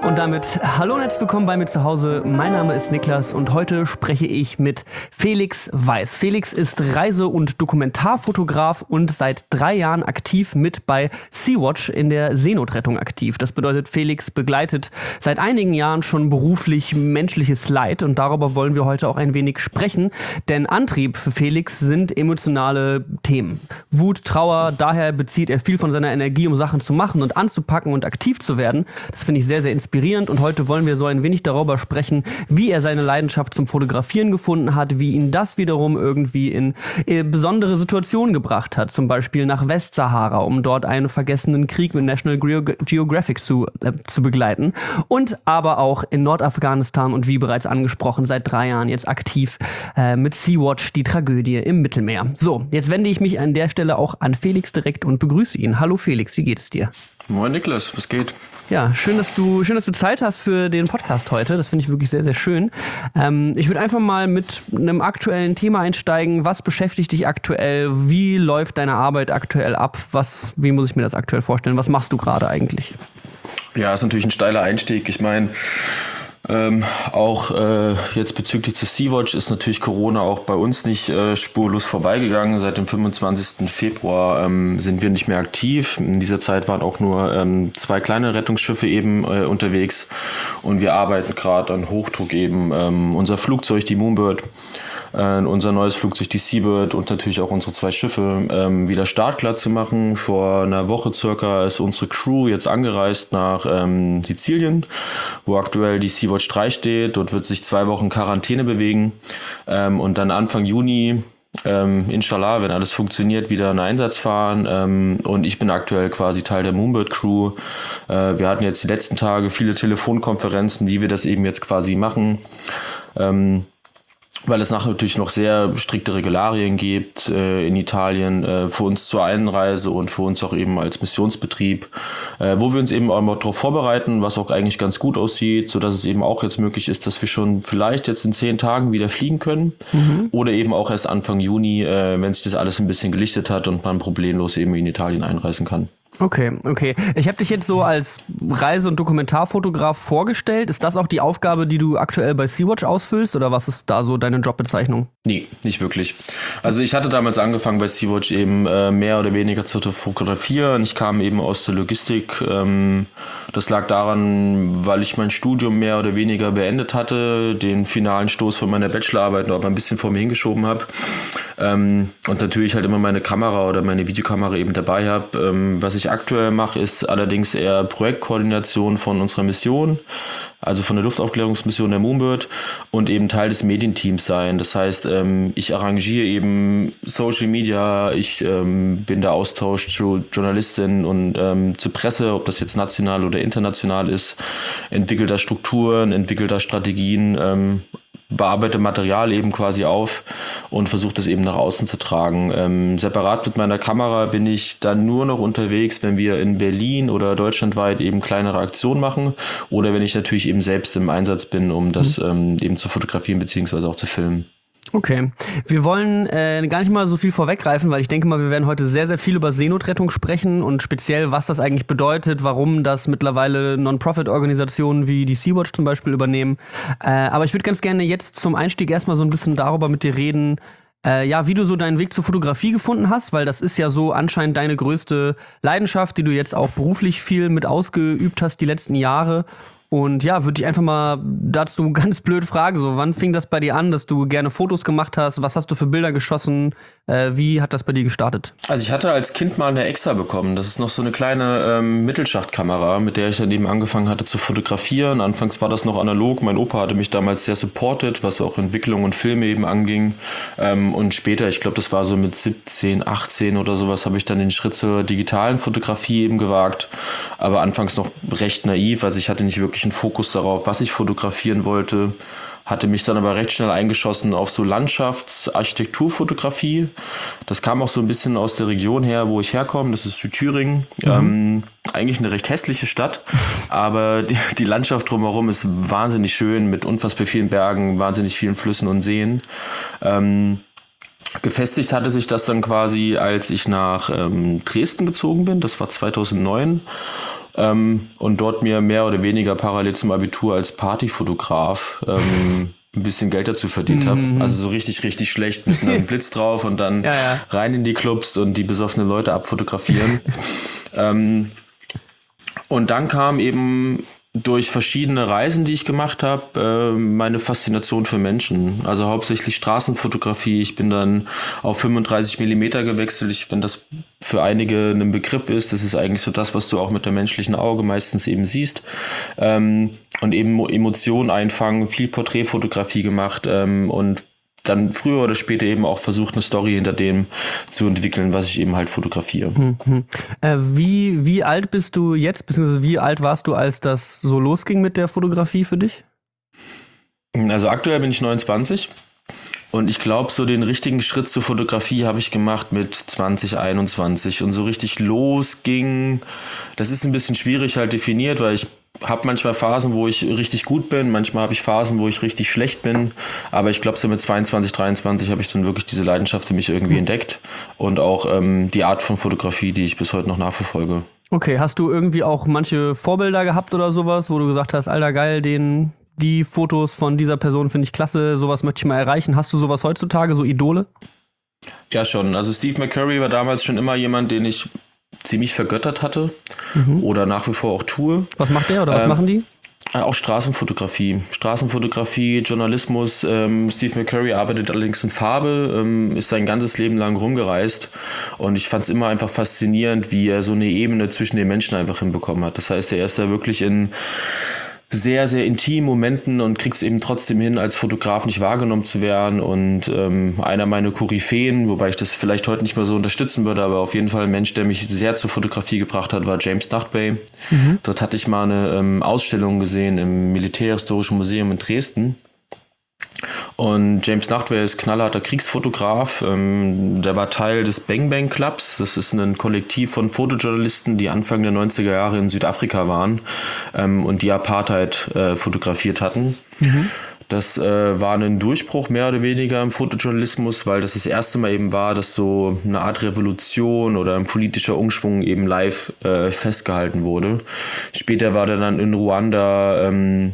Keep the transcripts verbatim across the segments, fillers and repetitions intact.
Und damit hallo und herzlich willkommen bei mir zu Hause. Mein Name ist Niklas und heute spreche ich mit Felix Weiß. Felix ist Reise- und Dokumentarfotograf und seit drei Jahren aktiv mit bei Sea-Watch in der Seenotrettung aktiv. Das bedeutet, Felix begleitet seit einigen Jahren schon beruflich menschliches Leid und darüber wollen wir heute auch ein wenig sprechen, denn Antrieb für Felix sind emotionale Themen. Wut, Trauer, daher bezieht er viel von seiner Energie, um Sachen zu machen und anzupacken und aktiv zu werden. Das finde ich sehr, sehr inspirierend und heute wollen wir so ein wenig darüber sprechen, wie er seine Leidenschaft zum Fotografieren gefunden hat, wie ihn das wiederum irgendwie in äh, besondere Situationen gebracht hat, zum Beispiel nach Westsahara, um dort einen vergessenen Krieg mit National Geographic zu, äh, zu begleiten und aber auch in Nordafghanistan und wie bereits angesprochen, seit drei Jahren jetzt aktiv äh, mit Sea-Watch, die Tragödie im Mittelmeer. So, jetzt wende ich mich an der Stelle auch an Felix direkt und begrüße ihn. Hallo Felix, wie geht es dir? Moin Niklas, was geht? Ja, schön, dass du, schön, dass du Zeit hast für den Podcast heute. Das finde ich wirklich sehr, sehr schön. Ähm, ich würde einfach mal mit einem aktuellen Thema einsteigen. Was beschäftigt dich aktuell? Wie läuft deine Arbeit aktuell ab? Was, wie muss ich mir das aktuell vorstellen? Was machst du gerade eigentlich? Ja, ist natürlich ein steiler Einstieg. Ich meine, Ähm, auch äh, jetzt bezüglich zu Sea-Watch ist natürlich Corona auch bei uns nicht äh, spurlos vorbeigegangen. Seit dem fünfundzwanzigsten Februar ähm, sind wir nicht mehr aktiv. In dieser Zeit waren auch nur ähm, zwei kleine Rettungsschiffe eben äh, unterwegs und wir arbeiten gerade an Hochdruck eben ähm, unser Flugzeug, die Moonbird, äh, unser neues Flugzeug, die Seabird und natürlich auch unsere zwei Schiffe ähm, wieder startklar zu machen. Vor einer Woche circa ist unsere Crew jetzt angereist nach ähm, Sizilien, wo aktuell die Sea-Watch drei steht. Dort wird sich zwei Wochen Quarantäne bewegen ähm, und dann Anfang Juni, ähm, inshallah, wenn alles funktioniert, wieder einen Einsatz fahren. Ähm, und ich bin aktuell quasi Teil der Moonbird Crew. Äh, wir hatten jetzt die letzten Tage viele Telefonkonferenzen, wie wir das eben jetzt quasi machen. Ähm, weil es nachher natürlich noch sehr strikte Regularien gibt äh, in Italien äh, für uns zur Einreise und für uns auch eben als Missionsbetrieb, äh, wo wir uns eben auch mal darauf vorbereiten, was auch eigentlich ganz gut aussieht, so dass es eben auch jetzt möglich ist, dass wir schon vielleicht jetzt in zehn Tagen wieder fliegen können mhm. oder eben auch erst Anfang Juni, äh, wenn sich das alles ein bisschen gelichtet hat und man problemlos eben in Italien einreisen kann. Okay, okay. Ich habe dich jetzt so als Reise- und Dokumentarfotograf vorgestellt. Ist das auch die Aufgabe, die du aktuell bei Sea-Watch ausfüllst oder was ist da so deine Jobbezeichnung? Nee, nicht wirklich. Also ich hatte damals angefangen bei Sea-Watch eben äh, mehr oder weniger zu fotografieren. Ich kam eben aus der Logistik. Ähm, das lag daran, weil ich mein Studium mehr oder weniger beendet hatte, den finalen Stoß von meiner Bachelorarbeit noch ein bisschen vor mir hingeschoben habe. Ähm, und natürlich halt immer meine Kamera oder meine Videokamera eben dabei habe. Ähm, was ich aktuell mache, ist allerdings eher Projektkoordination von unserer Mission, also von der Luftaufklärungsmission der Moonbird und eben Teil des Medienteams sein. Das heißt, ähm, ich arrangiere eben Social Media, ich ähm, bin der Austausch zu Journalistinnen und ähm, zur Presse, ob das jetzt national oder international ist, entwickle da Strukturen, entwickle da Strategien, ähm, bearbeite Material eben quasi auf und versuche das eben nach außen zu tragen. Ähm, separat mit meiner Kamera bin ich dann nur noch unterwegs, wenn wir in Berlin oder deutschlandweit eben kleinere Aktionen machen oder wenn ich natürlich eben selbst im Einsatz bin, um das mhm. ähm, eben zu fotografieren beziehungsweise auch zu filmen. Okay, wir wollen äh, gar nicht mal so viel vorweggreifen, weil ich denke mal, wir werden heute sehr, sehr viel über Seenotrettung sprechen und speziell, was das eigentlich bedeutet, warum das mittlerweile Non-Profit-Organisationen wie die Sea-Watch zum Beispiel übernehmen. Äh, aber ich würde ganz gerne jetzt zum Einstieg erstmal so ein bisschen darüber mit dir reden, äh, ja, wie du so deinen Weg zur Fotografie gefunden hast, weil das ist ja so anscheinend deine größte Leidenschaft, die du jetzt auch beruflich viel mit ausgeübt hast die letzten Jahre. Und ja, würde ich einfach mal dazu ganz blöd fragen, so, wann fing das bei dir an, dass du gerne Fotos gemacht hast? Was hast du für Bilder geschossen? Äh, wie hat das bei dir gestartet? Also ich hatte als Kind mal eine Extra bekommen. Das ist noch so eine kleine ähm, Mittelschachtkamera, mit der ich dann eben angefangen hatte zu fotografieren. Anfangs war das noch analog. Mein Opa hatte mich damals sehr supportet, was auch Entwicklung und Filme eben anging. Ähm, und später, ich glaube, das war so mit siebzehn, achtzehn oder sowas, habe ich dann den Schritt zur digitalen Fotografie eben gewagt. Aber anfangs noch recht naiv. Also ich hatte nicht wirklich einen Fokus darauf, was ich fotografieren wollte, hatte mich dann aber recht schnell eingeschossen auf so Landschafts-Architekturfotografie. Das kam auch so ein bisschen aus der Region her, wo ich herkomme, das ist Südthüringen. Mhm. Ähm, eigentlich eine recht hässliche Stadt, aber die, die Landschaft drumherum ist wahnsinnig schön mit unfassbar vielen Bergen, wahnsinnig vielen Flüssen und Seen. Ähm, Gefestigt hatte sich das dann quasi, als ich nach ähm, Dresden gezogen bin, das war zweitausendneun. ähm, und dort mir mehr oder weniger parallel zum Abitur als Partyfotograf ähm, ein bisschen Geld dazu verdient habe. Mhm. Also so richtig, richtig schlecht mit einem Blitz drauf und dann Ja, ja. rein in die Clubs und die besoffenen Leute abfotografieren. ähm, und dann kam eben durch verschiedene Reisen, die ich gemacht habe, meine Faszination für Menschen. Also hauptsächlich Straßenfotografie. Ich bin dann auf fünfunddreißig Millimeter gewechselt. Ich, wenn das für einige ein Begriff ist, das ist eigentlich so das, was du auch mit dem menschlichen Auge meistens eben siehst. Und eben Emotionen einfangen, viel Porträtfotografie gemacht und dann früher oder später eben auch versucht, eine Story hinter dem zu entwickeln, was ich eben halt fotografiere. Mhm. Äh, wie, wie alt bist du jetzt, beziehungsweise wie alt warst du, als das so losging mit der Fotografie für dich? Also aktuell bin ich neunundzwanzig und ich glaube, so den richtigen Schritt zur Fotografie habe ich gemacht mit zwanzig einundzwanzig und so richtig losging, das ist ein bisschen schwierig halt definiert, weil ich habe manchmal Phasen, wo ich richtig gut bin, manchmal habe ich Phasen, wo ich richtig schlecht bin, aber ich glaube, so mit zweiundzwanzig, dreiundzwanzig habe ich dann wirklich diese Leidenschaft für mich irgendwie mhm. entdeckt und auch ähm, die Art von Fotografie, die ich bis heute noch nachverfolge. Okay, hast du irgendwie auch manche Vorbilder gehabt oder sowas, wo du gesagt hast, alter geil, den, die Fotos von dieser Person finde ich klasse, sowas möchte ich mal erreichen. Hast du sowas heutzutage, so Idole? Ja, schon. Also Steve McCurry war damals schon immer jemand, den ich ziemlich vergöttert hatte mhm. oder nach wie vor auch tue. Was macht der oder was ähm, machen die? Auch Straßenfotografie. Straßenfotografie, Journalismus. Ähm, Steve McCurry arbeitet allerdings in Farbe, ähm, ist sein ganzes Leben lang rumgereist und ich fand es immer einfach faszinierend, wie er so eine Ebene zwischen den Menschen einfach hinbekommen hat. Das heißt, er ist da wirklich in sehr, sehr intimen Momenten und kriegst eben trotzdem hin, als Fotograf nicht wahrgenommen zu werden. Und ähm, einer meiner Koryphäen, wobei ich das vielleicht heute nicht mehr so unterstützen würde, aber auf jeden Fall ein Mensch, der mich sehr zur Fotografie gebracht hat, war James Nachtwey. Mhm. Dort hatte ich mal eine ähm, Ausstellung gesehen im Militärhistorischen Museum in Dresden. Und James Nachtwey ist knallharter Kriegsfotograf. Ähm, der war Teil des Bang Bang Clubs. Das ist ein Kollektiv von Fotojournalisten, die Anfang der neunziger Jahre in Südafrika waren ähm, und die Apartheid äh, fotografiert hatten. Mhm. Das äh, war ein Durchbruch mehr oder weniger im Fotojournalismus, weil das das erste Mal eben war, dass so eine Art Revolution oder ein politischer Umschwung eben live äh, festgehalten wurde. Später war der dann in Ruanda ähm,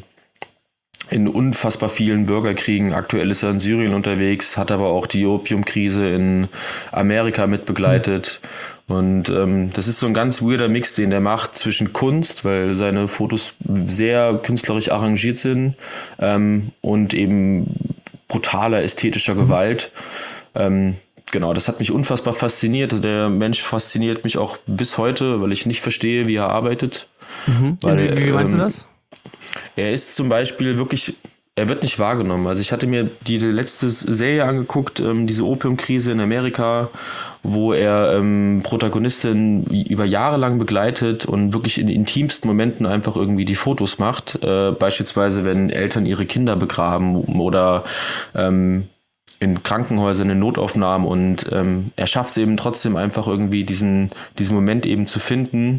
in unfassbar vielen Bürgerkriegen. Aktuell ist er in Syrien unterwegs, hat aber auch die Opiumkrise in Amerika mit begleitet. Und ähm, das ist so ein ganz weirder Mix, den der macht zwischen Kunst, weil seine Fotos sehr künstlerisch arrangiert sind, ähm, und eben brutaler ästhetischer Gewalt. Ähm, genau, das hat mich unfassbar fasziniert. Der Mensch fasziniert mich auch bis heute, weil ich nicht verstehe, wie er arbeitet. Mhm. Weil, wie, wie meinst ähm, du das? Er ist zum Beispiel wirklich, er wird nicht wahrgenommen. Also ich hatte mir die letzte Serie angeguckt, ähm, diese Opiumkrise in Amerika, wo er ähm, Protagonistin über Jahre lang begleitet und wirklich in intimsten Momenten einfach irgendwie die Fotos macht. Äh, beispielsweise, wenn Eltern ihre Kinder begraben oder ähm, in Krankenhäusern, in Notaufnahmen, und ähm, er schafft es eben trotzdem einfach irgendwie diesen, diesen Moment eben zu finden,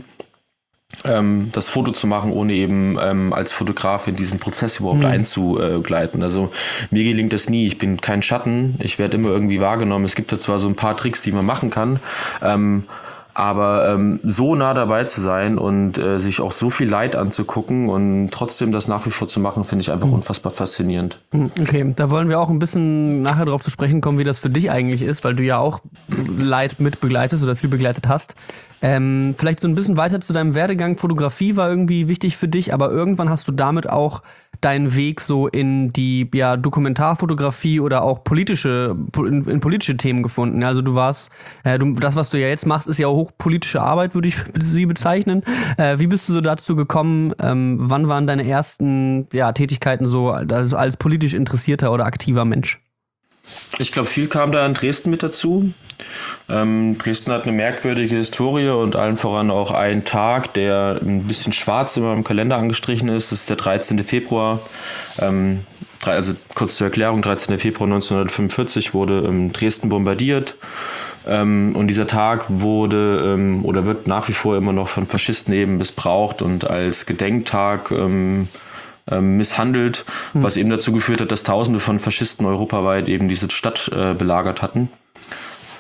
Ähm, das Foto zu machen, ohne eben ähm, als Fotograf in diesen Prozess überhaupt mhm. einzugleiten. Also mir gelingt das nie. Ich bin kein Schatten. Ich werde immer irgendwie wahrgenommen. Es gibt da zwar so ein paar Tricks, die man machen kann, ähm, aber ähm, so nah dabei zu sein und äh, sich auch so viel Leid anzugucken und trotzdem das nach wie vor zu machen, finde ich einfach mhm. unfassbar faszinierend. Okay, da wollen wir auch ein bisschen nachher darauf zu sprechen kommen, wie das für dich eigentlich ist, weil du ja auch Leid mit begleitest oder viel begleitet hast. Ähm, vielleicht so ein bisschen weiter zu deinem Werdegang. Fotografie war irgendwie wichtig für dich, aber irgendwann hast du damit auch deinen Weg so in die ja, Dokumentarfotografie oder auch politische in, in politische Themen gefunden. Also du warst, äh, du, das, was du ja jetzt machst, ist ja auch hochpolitische Arbeit, würde ich sie bezeichnen. Äh, wie bist du so dazu gekommen? Ähm, wann waren deine ersten ja, Tätigkeiten so also als politisch interessierter oder aktiver Mensch? Ich glaube, viel kam da in Dresden mit dazu. Ähm, Dresden hat eine merkwürdige Historie und allen voran auch einen Tag, der ein bisschen schwarz immer im Kalender angestrichen ist. Das ist der dreizehnten Februar. Ähm, also kurz zur Erklärung, dreizehnten Februar neunzehnhundertfünfundvierzig wurde ähm, Dresden bombardiert. Ähm, und dieser Tag wurde ähm, oder wird nach wie vor immer noch von Faschisten eben missbraucht und als Gedenktag ähm, misshandelt, hm. was eben dazu geführt hat, dass Tausende von Faschisten europaweit eben diese Stadt äh, belagert hatten.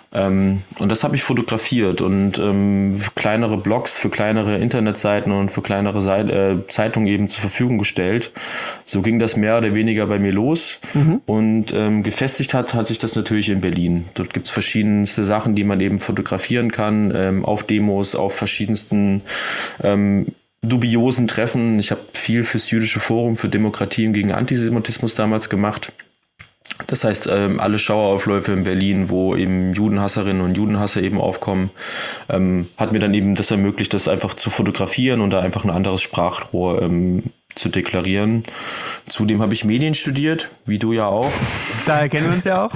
Ähm, und das habe ich fotografiert und ähm, für kleinere Blogs, für kleinere Internetseiten und für kleinere Seite, äh, Zeitungen eben zur Verfügung gestellt. So ging das mehr oder weniger bei mir los. Mhm. Und ähm, gefestigt hat, hat sich das natürlich in Berlin. Dort gibt es verschiedenste Sachen, die man eben fotografieren kann, ähm, auf Demos, auf verschiedensten ähm, dubiosen Treffen. Ich habe viel fürs Jüdische Forum für Demokratie und gegen Antisemitismus damals gemacht. Das heißt, ähm, alle Schaueraufläufe in Berlin, wo eben Judenhasserinnen und Judenhasser eben aufkommen, ähm, hat mir dann eben das ermöglicht, das einfach zu fotografieren und da einfach ein anderes Sprachrohr ähm, zu deklarieren. Zudem habe ich Medien studiert, wie du ja auch. Daher kennen wir uns ja auch.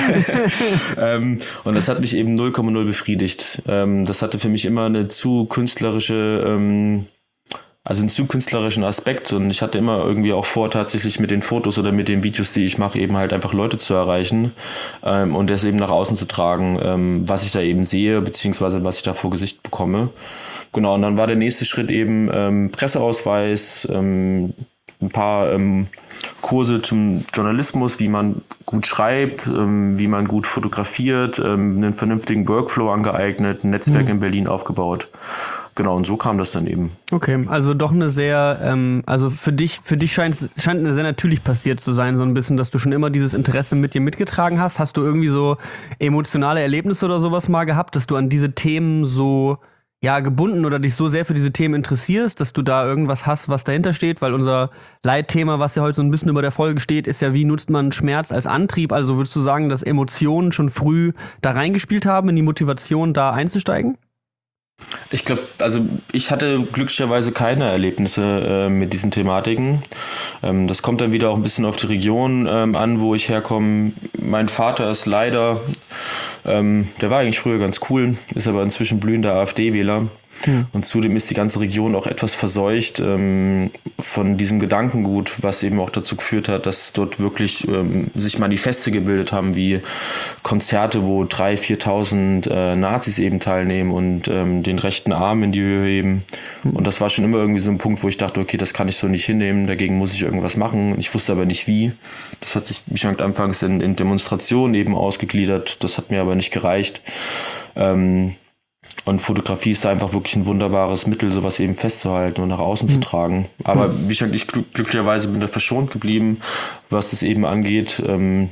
ähm, und das hat mich eben null Komma null befriedigt. Ähm, das hatte für mich immer eine zu künstlerische ähm, Also einen zu künstlerischen Aspekt, und ich hatte immer irgendwie auch vor, tatsächlich mit den Fotos oder mit den Videos, die ich mache, eben halt einfach Leute zu erreichen ähm, und das eben nach außen zu tragen, ähm, was ich da eben sehe, beziehungsweise was ich da vor Gesicht bekomme. Genau, und dann war der nächste Schritt eben ähm, Presseausweis, ähm, ein paar ähm, Kurse zum Journalismus, wie man gut schreibt, ähm, wie man gut fotografiert, ähm, einen vernünftigen Workflow angeeignet, ein Netzwerk mhm. in Berlin aufgebaut. Genau, und so kam das dann eben. Okay, also doch eine sehr, ähm, also für dich, für dich scheint es scheint eine sehr natürlich passiert zu sein, so ein bisschen, dass du schon immer dieses Interesse mit dir mitgetragen hast. Hast du irgendwie so emotionale Erlebnisse oder sowas mal gehabt, dass du an diese Themen so ja gebunden oder dich so sehr für diese Themen interessierst, dass du da irgendwas hast, was dahinter steht? Weil unser Leitthema, was ja heute so ein bisschen über der Folge steht, ist ja, wie nutzt man Schmerz als Antrieb? Also würdest du sagen, dass Emotionen schon früh da reingespielt haben, in die Motivation, da einzusteigen? Ich glaube, also ich hatte glücklicherweise keine Erlebnisse äh, mit diesen Thematiken. Ähm, das kommt dann wieder auch ein bisschen auf die Region ähm, an, wo ich herkomme. Mein Vater ist leider, ähm, der war eigentlich früher ganz cool, ist aber inzwischen blühender AfD-Wähler. Hm. Und zudem ist die ganze Region auch etwas verseucht ähm, von diesem Gedankengut, was eben auch dazu geführt hat, dass dort wirklich ähm, sich Manifeste gebildet haben, wie Konzerte, wo dreitausend, viertausend äh, Nazis eben teilnehmen und ähm, den rechten Arm in die Höhe heben. Hm. Und das war schon immer irgendwie so ein Punkt, wo ich dachte, okay, das kann ich so nicht hinnehmen, dagegen muss ich irgendwas machen. Ich wusste aber nicht wie. Das hat sich mich anfangs in, in Demonstrationen eben ausgegliedert. Das hat mir aber nicht gereicht. Ähm, Und Fotografie ist da einfach wirklich ein wunderbares Mittel, sowas eben festzuhalten und nach außen mhm. zu tragen. Aber mhm. wie gesagt, ich glück- glücklicherweise bin da verschont geblieben, was das eben angeht. Ähm,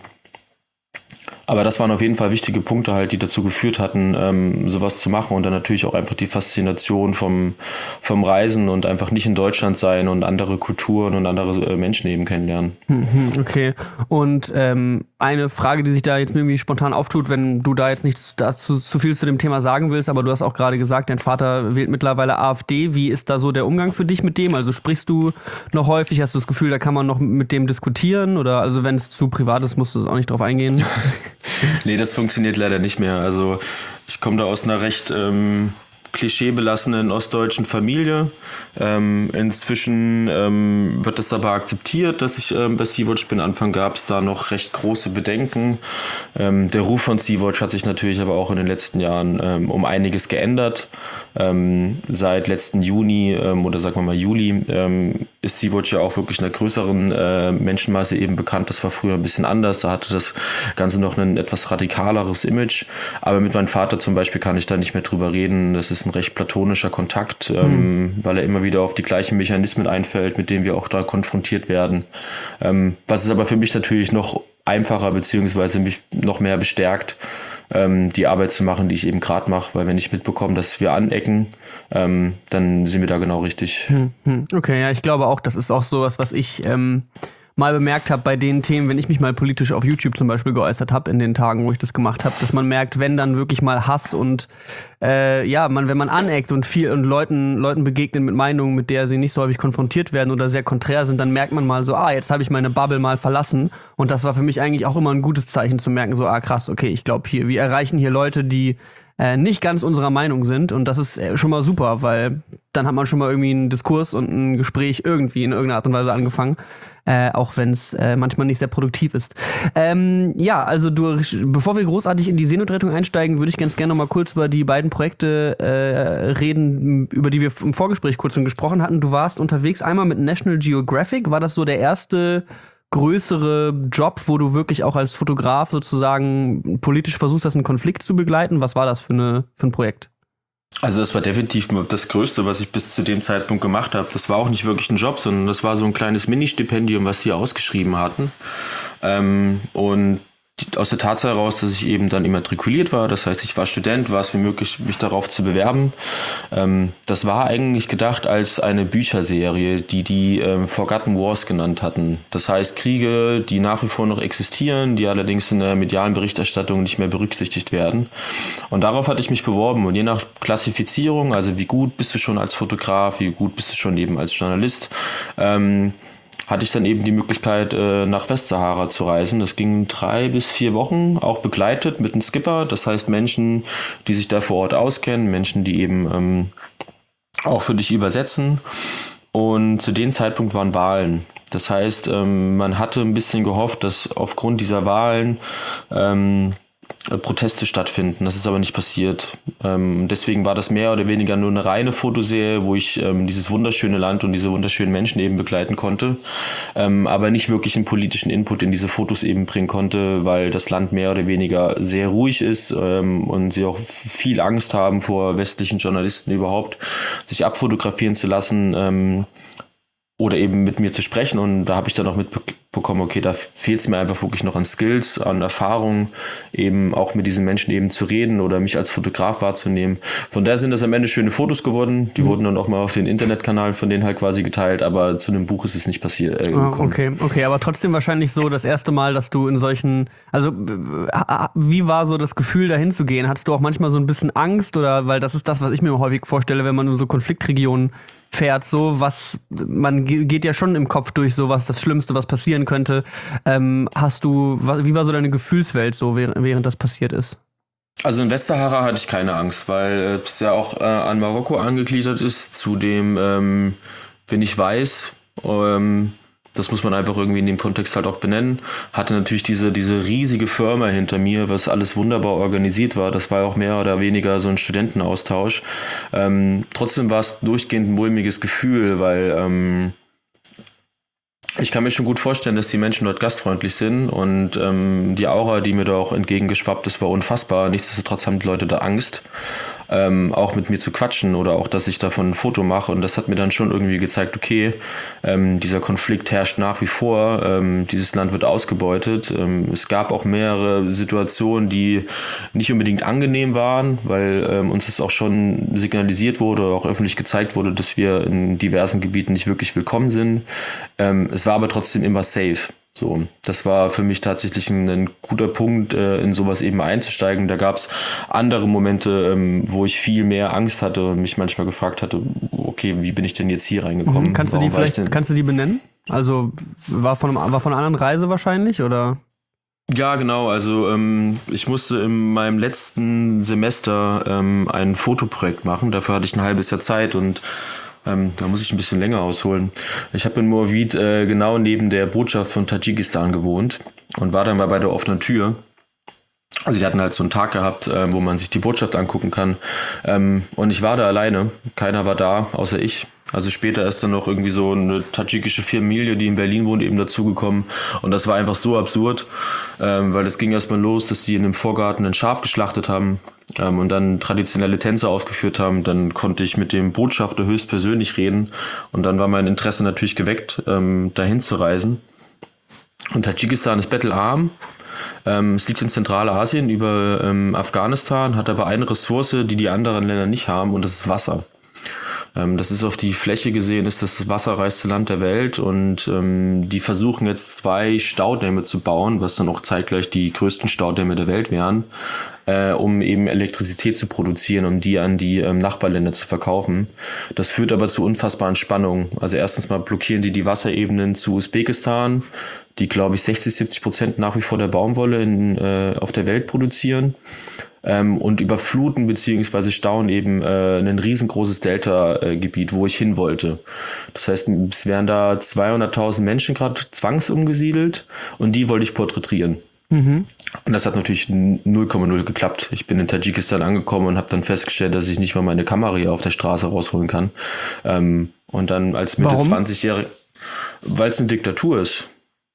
aber das waren auf jeden Fall wichtige Punkte halt, die dazu geführt hatten, ähm, sowas zu machen. Und dann natürlich auch einfach die Faszination vom, vom Reisen und einfach nicht in Deutschland sein und andere Kulturen und andere äh, Menschen eben kennenlernen. Okay. Und ähm, eine Frage, die sich da jetzt irgendwie spontan auftut, wenn du da jetzt nicht zu, zu viel zu dem Thema sagen willst, aber du hast auch gerade gesagt, dein Vater wählt mittlerweile AfD. Wie ist da so der Umgang für dich mit dem? Also sprichst du noch häufig? Hast du das Gefühl, da kann man noch mit dem diskutieren? Oder also wenn es zu privat ist, musst du auch nicht drauf eingehen? Nee, das funktioniert leider nicht mehr. Also ich komme da aus einer recht ähm, klischeebelassenen ostdeutschen Familie. Ähm, inzwischen ähm, wird das aber akzeptiert, dass ich ähm, bei Sea-Watch bin. Anfang gab es da noch recht große Bedenken. Ähm, der Ruf von Sea-Watch hat sich natürlich aber auch in den letzten Jahren ähm, um einiges geändert. Ähm, seit letzten Juni ähm, oder sagen wir mal Juli ähm, ist Sea-Watch ja auch wirklich einer größeren äh, Menschenmasse eben bekannt. Das war früher ein bisschen anders. Da hatte das Ganze noch ein etwas radikaleres Image. Aber mit meinem Vater zum Beispiel kann ich da nicht mehr drüber reden. Das ist ein recht platonischer Kontakt, ähm, mhm. weil er immer wieder auf die gleichen Mechanismen einfällt, mit denen wir auch da konfrontiert werden. Ähm, was es aber für mich natürlich noch einfacher beziehungsweise mich noch mehr bestärkt, ähm, die Arbeit zu machen, die ich eben gerade mache, weil wenn ich mitbekomme, dass wir anecken, ähm, dann sind wir da genau richtig. Mhm. Okay, ja, ich glaube auch, das ist auch sowas, was ich ähm mal bemerkt habe bei den Themen, wenn ich mich mal politisch auf YouTube zum Beispiel geäußert habe in den Tagen, wo ich das gemacht habe, dass man merkt, wenn dann wirklich mal Hass und äh, ja, man, wenn man aneckt und viel und Leuten, Leuten begegnen mit Meinungen, mit der sie nicht so häufig konfrontiert werden oder sehr konträr sind, dann merkt man mal so, ah, jetzt habe ich meine Bubble mal verlassen, und das war für mich eigentlich auch immer ein gutes Zeichen zu merken, so, ah krass, okay, ich glaube hier, wir erreichen hier Leute, die äh, nicht ganz unserer Meinung sind, und das ist äh, schon mal super, weil dann hat man schon mal irgendwie einen Diskurs und ein Gespräch irgendwie in irgendeiner Art und Weise angefangen. Äh, auch wenn es äh, manchmal nicht sehr produktiv ist. Ähm, ja, also du, bevor wir großartig in die Seenotrettung einsteigen, würde ich ganz gerne noch mal kurz über die beiden Projekte äh, reden, über die wir im Vorgespräch kurz schon gesprochen hatten. Du warst unterwegs einmal mit National Geographic. War das so der erste größere Job, wo du wirklich auch als Fotograf sozusagen politisch versuchst hast, einen Konflikt zu begleiten? Was war das für, eine, für ein Projekt? Also das war definitiv das Größte, was ich bis zu dem Zeitpunkt gemacht habe. Das war auch nicht wirklich ein Job, sondern das war so ein kleines Mini-Stipendium, was die ausgeschrieben hatten. Ähm, und aus der Tatsache heraus, dass ich eben dann immatrikuliert war, das heißt, ich war Student, war es mir möglich, mich darauf zu bewerben. Ähm, das war eigentlich gedacht als eine Bücherserie, die die ähm, Forgotten Wars genannt hatten. Das heißt, Kriege, die nach wie vor noch existieren, die allerdings in der medialen Berichterstattung nicht mehr berücksichtigt werden. Und darauf hatte ich mich beworben. Und je nach Klassifizierung, also wie gut bist du schon als Fotograf, wie gut bist du schon eben als Journalist, ähm, hatte ich dann eben die Möglichkeit, nach Westsahara zu reisen. Das ging drei bis vier Wochen, auch begleitet mit einem Skipper. Das heißt Menschen, die sich da vor Ort auskennen, Menschen, die eben ähm, auch für dich übersetzen. Und zu dem Zeitpunkt waren Wahlen. Das heißt, ähm, man hatte ein bisschen gehofft, dass aufgrund dieser Wahlen ähm, Proteste stattfinden. Das ist aber nicht passiert. Ähm, deswegen war das mehr oder weniger nur eine reine Fotoserie, wo ich ähm, dieses wunderschöne Land und diese wunderschönen Menschen eben begleiten konnte, ähm, aber nicht wirklich einen politischen Input in diese Fotos eben bringen konnte, weil das Land mehr oder weniger sehr ruhig ist ähm, und sie auch viel Angst haben vor westlichen Journalisten überhaupt, sich abfotografieren zu lassen, ähm, oder eben mit mir zu sprechen. Und da habe ich dann auch mitbekommen, okay, da fehlt es mir einfach wirklich noch an Skills, an Erfahrung, eben auch mit diesen Menschen eben zu reden oder mich als Fotograf wahrzunehmen. Von daher sind das am Ende schöne Fotos geworden. Die mhm. wurden dann auch mal auf den Internetkanal von denen halt quasi geteilt, aber zu einem Buch ist es nicht passiert. Äh, oh, okay, okay, aber trotzdem wahrscheinlich so das erste Mal, dass du in solchen, also wie war so das Gefühl, dahin zu gehen? Hattest du auch manchmal so ein bisschen Angst oder, weil das ist das, was ich mir häufig vorstelle, wenn man in so Konfliktregionen fährt, so was, man geht ja schon im Kopf durch, so was das Schlimmste, was passieren könnte. Ähm, hast du, wie war so deine Gefühlswelt so, während, während das passiert ist? Also in Westsahara hatte ich keine Angst, weil es ja auch äh, an Marokko angegliedert ist. Zudem ähm, bin ich weiß, ähm, das muss man einfach irgendwie in dem Kontext halt auch benennen. Hatte natürlich diese, diese riesige Firma hinter mir, was alles wunderbar organisiert war. Das war auch mehr oder weniger so ein Studentenaustausch. Ähm, trotzdem war es durchgehend ein mulmiges Gefühl, weil ähm, ich kann mir schon gut vorstellen, dass die Menschen dort gastfreundlich sind und ähm, die Aura, die mir da auch entgegengeschwappt ist, war unfassbar. Nichtsdestotrotz haben die Leute da Angst, ähm, auch mit mir zu quatschen oder auch, dass ich davon ein Foto mache. Und das hat mir dann schon irgendwie gezeigt, okay, ähm, dieser Konflikt herrscht nach wie vor, ähm, dieses Land wird ausgebeutet. Ähm, es gab auch mehrere Situationen, die nicht unbedingt angenehm waren, weil ähm, uns das auch schon signalisiert wurde, auch öffentlich gezeigt wurde, dass wir in diversen Gebieten nicht wirklich willkommen sind. Ähm, es war aber trotzdem immer safe. So, das war für mich tatsächlich ein, ein guter Punkt, äh, in sowas eben einzusteigen. Da gab es andere Momente, ähm, wo ich viel mehr Angst hatte und mich manchmal gefragt hatte, okay, wie bin ich denn jetzt hier reingekommen? Mhm. Kannst du die vielleicht, kannst du die benennen? Also war von, einem, war von einer anderen Reise wahrscheinlich, oder? Ja, genau. Also ähm, ich musste in meinem letzten Semester ähm, ein Fotoprojekt machen. Dafür hatte ich ein halbes Jahr Zeit und Ähm, da muss ich ein bisschen länger ausholen. Ich habe in Moabit äh, genau neben der Botschaft von Tadschikistan gewohnt und war dann mal bei der offenen Tür. Also die hatten halt so einen Tag gehabt, äh, wo man sich die Botschaft angucken kann. Ähm, und ich war da alleine. Keiner war da, außer ich. Also später ist dann noch irgendwie so eine tadschikische Familie, die in Berlin wohnt, eben dazugekommen. Und das war einfach so absurd, ähm, weil das ging erstmal los, dass die in einem Vorgarten ein Schaf geschlachtet haben ähm, und dann traditionelle Tänze aufgeführt haben. Dann konnte ich mit dem Botschafter höchstpersönlich reden. Und dann war mein Interesse natürlich geweckt, ähm, dahin zu reisen. Und Tadschikistan ist bettelarm. Ähm, es liegt in Zentralasien über ähm, Afghanistan, hat aber eine Ressource, die die anderen Länder nicht haben, und das ist Wasser. Ähm, das ist auf die Fläche gesehen, ist das wasserreichste Land der Welt, und ähm, die versuchen jetzt zwei Staudämme zu bauen, was dann auch zeitgleich die größten Staudämme der Welt wären, äh, um eben Elektrizität zu produzieren, um die an die ähm, Nachbarländer zu verkaufen. Das führt aber zu unfassbaren Spannungen. Also erstens mal blockieren die die Wasserebenen zu Usbekistan, die, glaube ich, sechzig, siebzig Prozent nach wie vor der Baumwolle in, äh, auf der Welt produzieren. Ähm, und überfluten bzw. stauen eben äh, ein riesengroßes Delta-Gebiet, wo ich hin wollte. Das heißt, es wären da zweihunderttausend Menschen gerade zwangsumgesiedelt, und die wollte ich porträtieren. Mhm. Und das hat natürlich null Komma null geklappt. Ich bin in Tadschikistan angekommen und habe dann festgestellt, dass ich nicht mal meine Kamera hier auf der Straße rausholen kann. Ähm, und dann als Mitte zwanzig-Jährige, weil es eine Diktatur ist.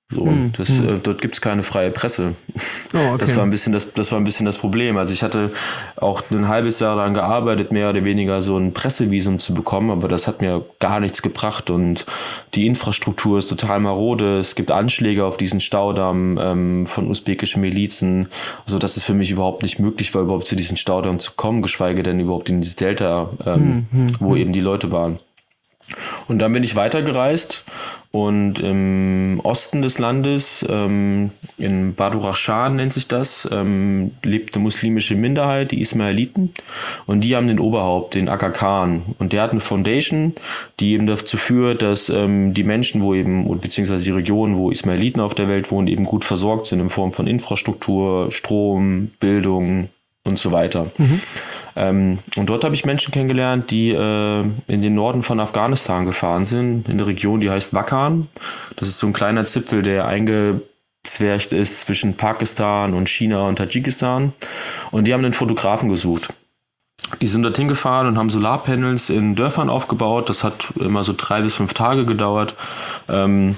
So, hm, das, hm. Äh, dort gibt es keine freie Presse. Oh, okay. Das war ein bisschen das, das war ein bisschen das Problem. Also ich hatte auch ein halbes Jahr daran gearbeitet, mehr oder weniger so ein Pressevisum zu bekommen, aber das hat mir gar nichts gebracht und die Infrastruktur ist total marode. Es gibt Anschläge auf diesen Staudamm ähm, von usbekischen Milizen, also dass es für mich überhaupt nicht möglich war, überhaupt zu diesem Staudamm zu kommen, geschweige denn überhaupt in dieses Delta, ähm, hm, hm, wo hm. eben die Leute waren. Und dann bin ich weitergereist und im Osten des Landes, ähm, in Badurachshan nennt sich das, ähm, lebt eine muslimische Minderheit, die Ismailiten, und die haben den Oberhaupt, den Aga Khan, und der hat eine Foundation, die eben dazu führt, dass ähm, die Menschen, wo eben, beziehungsweise die Regionen, wo Ismailiten auf der Welt wohnen, eben gut versorgt sind in Form von Infrastruktur, Strom, Bildung und so weiter. Mhm. Ähm, und dort habe ich Menschen kennengelernt, die äh, in den Norden von Afghanistan gefahren sind, in der Region, die heißt Wakhan. Das ist so ein kleiner Zipfel, der eingezwercht ist zwischen Pakistan und China und Tadschikistan. Und die haben einen Fotografen gesucht. Die sind dorthin gefahren und haben Solarpanels in Dörfern aufgebaut. Das hat immer so drei bis fünf Tage gedauert. Ähm,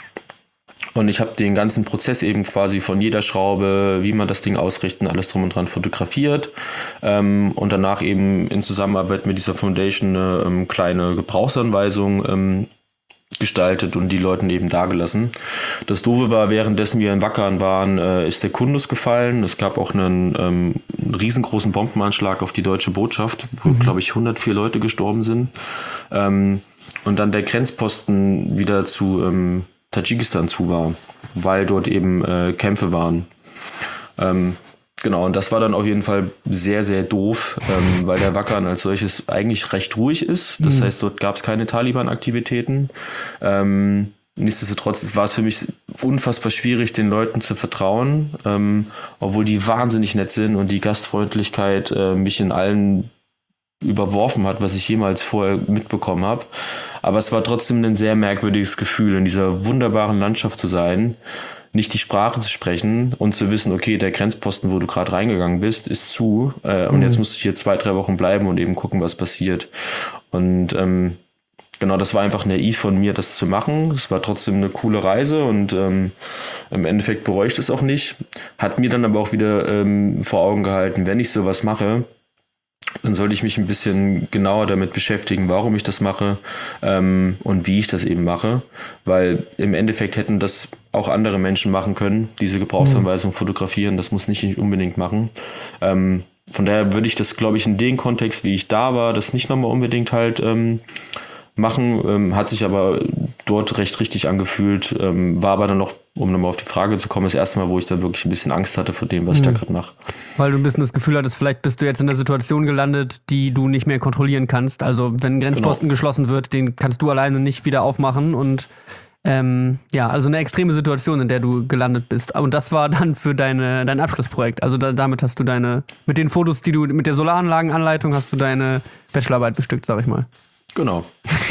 Und ich habe den ganzen Prozess eben quasi von jeder Schraube, wie man das Ding ausrichten, alles drum und dran fotografiert ähm, und danach eben in Zusammenarbeit mit dieser Foundation eine ähm, kleine Gebrauchsanweisung ähm, gestaltet und die Leuten eben dagelassen. Das Doofe war, währenddessen wir in Wakhan waren, äh, ist der Kunduz gefallen. Es gab auch einen, ähm, einen riesengroßen Bombenanschlag auf die deutsche Botschaft, wo, mhm. glaube ich, hundertvier Leute gestorben sind. Ähm, und dann der Grenzposten wieder zu ähm, Tadschikistan zu war, weil dort eben äh, Kämpfe waren. Ähm, genau, und das war dann auf jeden Fall sehr, sehr doof, ähm, weil der Wakhan als solches eigentlich recht ruhig ist. Das mhm. heißt, dort gab es keine Taliban-Aktivitäten. Ähm, nichtsdestotrotz war es für mich unfassbar schwierig, den Leuten zu vertrauen, ähm, obwohl die wahnsinnig nett sind und die Gastfreundlichkeit äh, mich in allen überworfen hat, was ich jemals vorher mitbekommen habe. Aber es war trotzdem ein sehr merkwürdiges Gefühl, in dieser wunderbaren Landschaft zu sein, nicht die Sprache zu sprechen und zu wissen, okay, der Grenzposten, wo du gerade reingegangen bist, ist zu äh, und mhm. jetzt musst du hier zwei, drei Wochen bleiben und eben gucken, was passiert. Und ähm, genau, das war einfach naiv von mir, das zu machen. Es war trotzdem eine coole Reise und ähm, im Endeffekt bereue ich das auch nicht. Hat mir dann aber auch wieder ähm, vor Augen gehalten, wenn ich sowas mache, dann sollte ich mich ein bisschen genauer damit beschäftigen, warum ich das mache ähm, und wie ich das eben mache, weil im Endeffekt hätten das auch andere Menschen machen können, diese Gebrauchsanweisung fotografieren, das muss nicht unbedingt machen. Ähm, von daher würde ich das, glaube ich, in dem Kontext, wie ich da war, das nicht nochmal unbedingt halt ähm, machen, ähm, hat sich aber dort recht richtig angefühlt, ähm, war aber dann noch, um nochmal auf die Frage zu kommen, das erste Mal, wo ich dann wirklich ein bisschen Angst hatte vor dem, was mhm. ich da gerade mache. Weil du ein bisschen das Gefühl hattest, vielleicht bist du jetzt in einer Situation gelandet, die du nicht mehr kontrollieren kannst. Also wenn ein Grenzposten genau. geschlossen wird, den kannst du alleine nicht wieder aufmachen und ähm, ja, also eine extreme Situation, in der du gelandet bist. Und das war dann für deine, dein Abschlussprojekt. Also da, damit hast du deine, mit den Fotos, die du, mit der Solaranlagenanleitung hast du deine Bachelorarbeit bestückt, sag ich mal. Genau.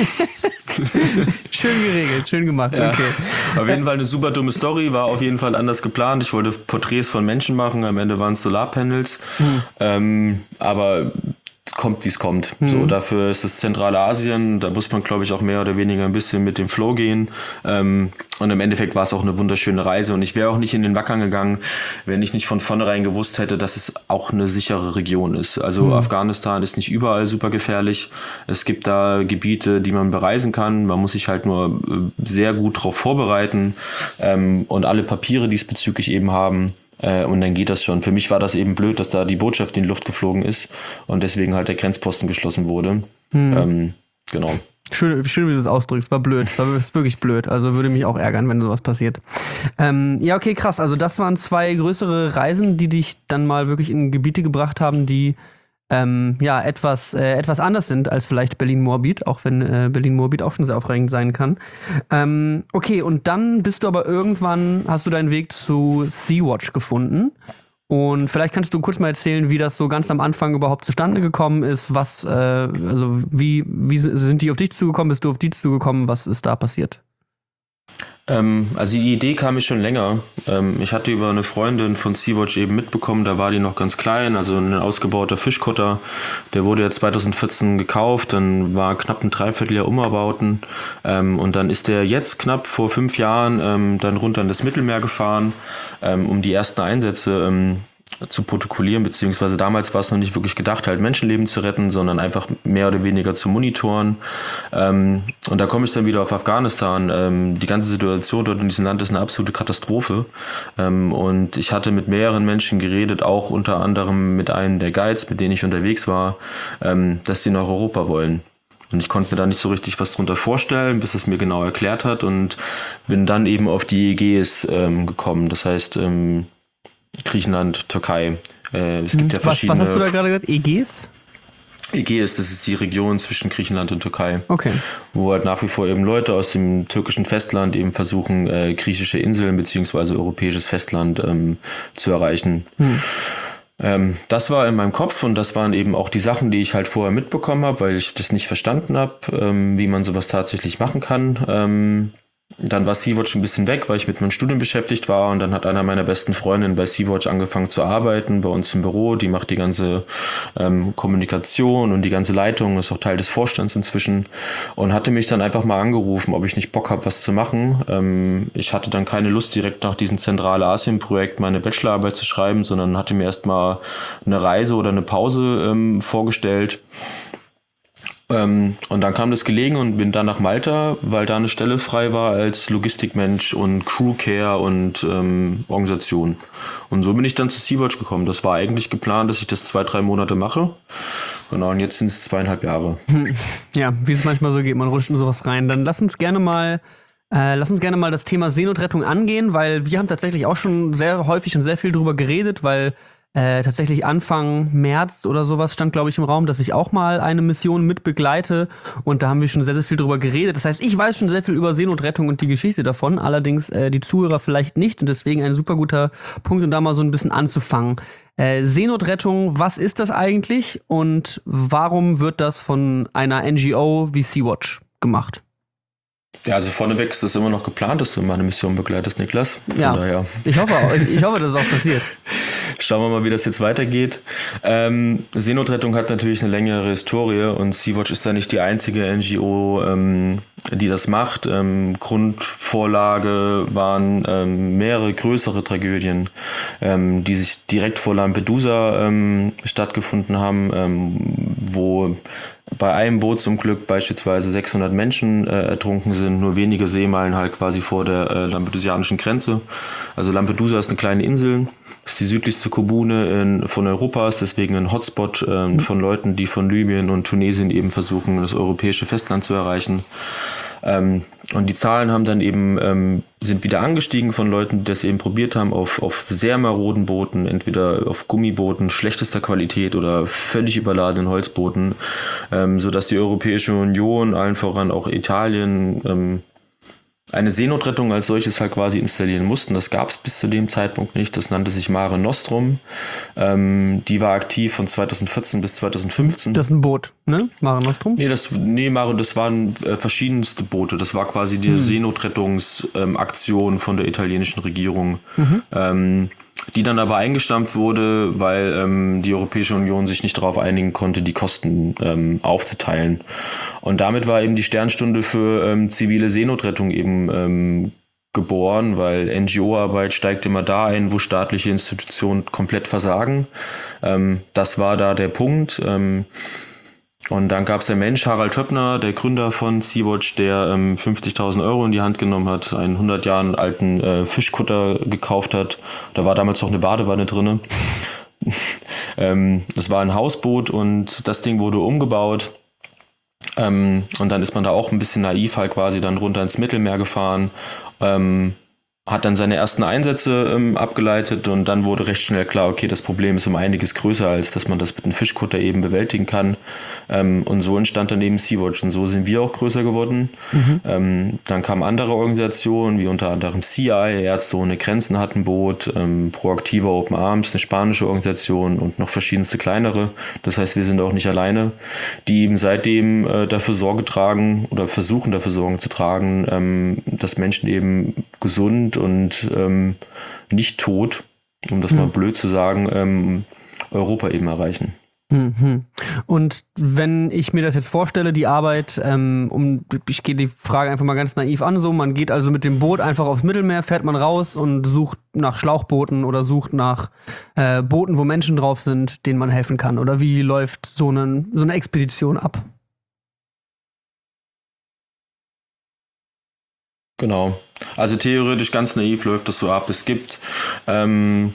Schön geregelt, schön gemacht. Ja. Okay. Auf jeden Fall eine super dumme Story, war auf jeden Fall anders geplant. Ich wollte Porträts von Menschen machen, am Ende waren es Solarpanels. Hm. Ähm, aber kommt, wie es kommt. Mhm. So, dafür ist es Zentralasien, da muss man, glaube ich, auch mehr oder weniger ein bisschen mit dem Flow gehen. Ähm, und im Endeffekt war es auch eine wunderschöne Reise. Und ich wäre auch nicht in den Wakhan gegangen, wenn ich nicht von vornherein gewusst hätte, dass es auch eine sichere Region ist. Also mhm. Afghanistan ist nicht überall super gefährlich. Es gibt da Gebiete, die man bereisen kann. Man muss sich halt nur sehr gut darauf vorbereiten ähm, und alle Papiere diesbezüglich eben haben. Äh, und dann geht das schon. Für mich war das eben blöd, dass da die Botschaft in die Luft geflogen ist und deswegen halt der Grenzposten geschlossen wurde. Mhm. Ähm, genau. Schön, schön, wie du es ausdrückst. War blöd. War wirklich blöd. Also würde mich auch ärgern, wenn sowas passiert. Ähm, ja, okay, krass. Also das waren zwei größere Reisen, die dich dann mal wirklich in Gebiete gebracht haben, die ähm, ja etwas, äh, etwas anders sind als vielleicht Berlin-Moabit, auch wenn äh, Berlin-Moabit auch schon sehr aufregend sein kann. Ähm, okay, und dann bist du aber irgendwann, hast du deinen Weg zu Sea-Watch gefunden. Und vielleicht kannst du kurz mal erzählen, wie das so ganz am Anfang überhaupt zustande gekommen ist. Was, äh, also wie, wie sind die auf dich zugekommen? Bist du auf die zugekommen? Was ist da passiert? Ähm, also die Idee kam mir schon länger. Ähm, ich hatte über eine Freundin von Sea-Watch eben mitbekommen, da war die noch ganz klein, also ein ausgebauter Fischkutter. Der wurde ja zwanzig vierzehn gekauft, dann war knapp ein Dreivierteljahr Umarbeiten. Ähm, und dann ist der jetzt knapp vor fünf Jahren ähm, dann runter in das Mittelmeer gefahren, ähm, um die ersten Einsätze ähm, zu protokollieren, beziehungsweise damals war es noch nicht wirklich gedacht, halt Menschenleben zu retten, sondern einfach mehr oder weniger zu monitoren. Ähm, und da komme ich dann wieder auf Afghanistan. Ähm, die ganze Situation dort in diesem Land ist eine absolute Katastrophe. Ähm, und ich hatte mit mehreren Menschen geredet, auch unter anderem mit einem der Guides, mit denen ich unterwegs war, ähm, dass sie nach Europa wollen. Und ich konnte mir da nicht so richtig was drunter vorstellen, bis es mir genau erklärt hat, und bin dann eben auf die Ägäis ähm, gekommen. Das heißt, ähm, Griechenland, Türkei. Äh, es gibt ja verschiedene. Was, was hast du da gerade gesagt? Ägäis? Ägäis, das ist die Region zwischen Griechenland und Türkei. Okay. Wo halt nach wie vor eben Leute aus dem türkischen Festland eben versuchen, äh, griechische Inseln bzw. europäisches Festland ähm, zu erreichen. Hm. Ähm, das war in meinem Kopf, und das waren eben auch die Sachen, die ich halt vorher mitbekommen habe, weil ich das nicht verstanden habe, ähm, wie man sowas tatsächlich machen kann. Ähm, Dann war Sea-Watch ein bisschen weg, weil ich mit meinem Studium beschäftigt war, und dann hat einer meiner besten Freundinnen bei Sea-Watch angefangen zu arbeiten, bei uns im Büro. Die macht die ganze ähm, Kommunikation und die ganze Leitung, ist auch Teil des Vorstands inzwischen, und hatte mich dann einfach mal angerufen, ob ich nicht Bock habe, was zu machen. Ähm, ich hatte dann keine Lust, direkt nach diesem Zentrale-Asien-Projekt meine Bachelorarbeit zu schreiben, sondern hatte mir erstmal eine Reise oder eine Pause ähm, vorgestellt. Ähm, und dann kam das gelegen, und bin dann nach Malta, weil da eine Stelle frei war als Logistikmensch und Crewcare und ähm, Organisation. Und so bin ich dann zu Sea-Watch gekommen. Das war eigentlich geplant, dass ich das zwei, drei Monate mache. Genau, und jetzt sind es zweieinhalb Jahre. Ja, wie es manchmal so geht, man rutscht in sowas rein. Dann lass uns gerne mal Äh, lass uns gerne mal das Thema Seenotrettung angehen, weil wir haben tatsächlich auch schon sehr häufig und sehr viel drüber geredet, weil äh, tatsächlich Anfang März oder sowas stand, glaube ich, im Raum, dass ich auch mal eine Mission mit begleite, und da haben wir schon sehr, sehr viel drüber geredet. Das heißt, ich weiß schon sehr viel über Seenotrettung und die Geschichte davon, allerdings äh, die Zuhörer vielleicht nicht, und deswegen ein super guter Punkt, um da mal so ein bisschen anzufangen. Äh, Seenotrettung, was ist das eigentlich, und warum wird das von einer N G O wie Sea-Watch gemacht? Ja, also vorneweg ist das immer noch geplant, dass du mal eine Mission begleitest, Niklas. Von ja, daher. Ich hoffe, auch, ich hoffe, dass es auch passiert. Schauen wir mal, wie das jetzt weitergeht. Ähm, Seenotrettung hat natürlich eine längere Historie, und Sea-Watch ist da nicht die einzige N G O, ähm, die das macht. Ähm, Grundvorlage waren ähm, mehrere größere Tragödien, ähm, die sich direkt vor Lampedusa ähm, stattgefunden haben, ähm, wo bei einem Bootsunglück beispielsweise sechshundert Menschen äh, ertrunken sind, nur wenige Seemeilen halt quasi vor der äh, lampedusianischen Grenze. Also Lampedusa ist eine kleine Insel, ist die südlichste Kommune in, von Europas, deswegen ein Hotspot äh, mhm. von Leuten, die von Libyen und Tunesien eben versuchen, das europäische Festland zu erreichen. Ähm, und die Zahlen haben dann eben, ähm, sind wieder angestiegen von Leuten, die das eben probiert haben, auf, auf sehr maroden Booten, entweder auf Gummibooten schlechtester Qualität oder völlig überladenen Holzbooten, ähm, sodass die Europäische Union, allen voran auch Italien, ähm, eine Seenotrettung als solches halt quasi installieren mussten. Das gab es bis zu dem Zeitpunkt nicht. Das nannte sich Mare Nostrum. Ähm, die war aktiv von zweitausendvierzehn bis zweitausendfünfzehn. Das ist ein Boot, ne? Mare Nostrum? Nee, das, nee, Mare, das waren äh, verschiedenste Boote. Das war quasi die hm. Seenotrettungsaktion ähm, von der italienischen Regierung. Mhm. Ähm, die dann aber eingestampft wurde, weil ähm, die Europäische Union sich nicht darauf einigen konnte, die Kosten ähm, aufzuteilen. Und damit war eben die Sternstunde für ähm, zivile Seenotrettung eben ähm, geboren, weil N G O-Arbeit steigt immer da ein, wo staatliche Institutionen komplett versagen. Ähm, das war da der Punkt. Ähm, Und dann gab es den Mensch, Harald Höppner, der Gründer von Sea-Watch, der ähm, fünfzigtausend Euro in die Hand genommen hat, einen hundert Jahren alten äh, Fischkutter gekauft hat. Da war damals noch eine Badewanne drin. ähm, das war ein Hausboot, und das Ding wurde umgebaut. Ähm, und dann ist man da auch ein bisschen naiv halt quasi dann runter ins Mittelmeer gefahren. Ähm, hat dann seine ersten Einsätze ähm, abgeleitet und dann wurde recht schnell klar, okay, das Problem ist um einiges größer, als dass man das mit einem Fischkutter eben bewältigen kann. Ähm, und so entstand dann eben Sea-Watch und so sind wir auch größer geworden. Mhm. Ähm, dann kamen andere Organisationen, wie unter anderem C I, Ärzte ohne Grenzen hat ein Boot, ähm, Proaktiva Open Arms, eine spanische Organisation und noch verschiedenste kleinere. Das heißt, wir sind auch nicht alleine, die eben seitdem äh, dafür Sorge tragen oder versuchen dafür Sorge zu tragen, ähm, dass Menschen eben gesund und ähm, nicht tot, um das mal mhm. blöd zu sagen, ähm, Europa eben erreichen. Mhm. Und wenn ich mir das jetzt vorstelle, die Arbeit, ähm, um, ich gehe die Frage einfach mal ganz naiv an, so, man geht also mit dem Boot einfach aufs Mittelmeer, fährt man raus und sucht nach Schlauchbooten oder sucht nach äh, Booten, wo Menschen drauf sind, denen man helfen kann. Oder wie läuft so eine, so eine Expedition ab? Genau. Also theoretisch ganz naiv läuft das so ab. Es gibt ähm,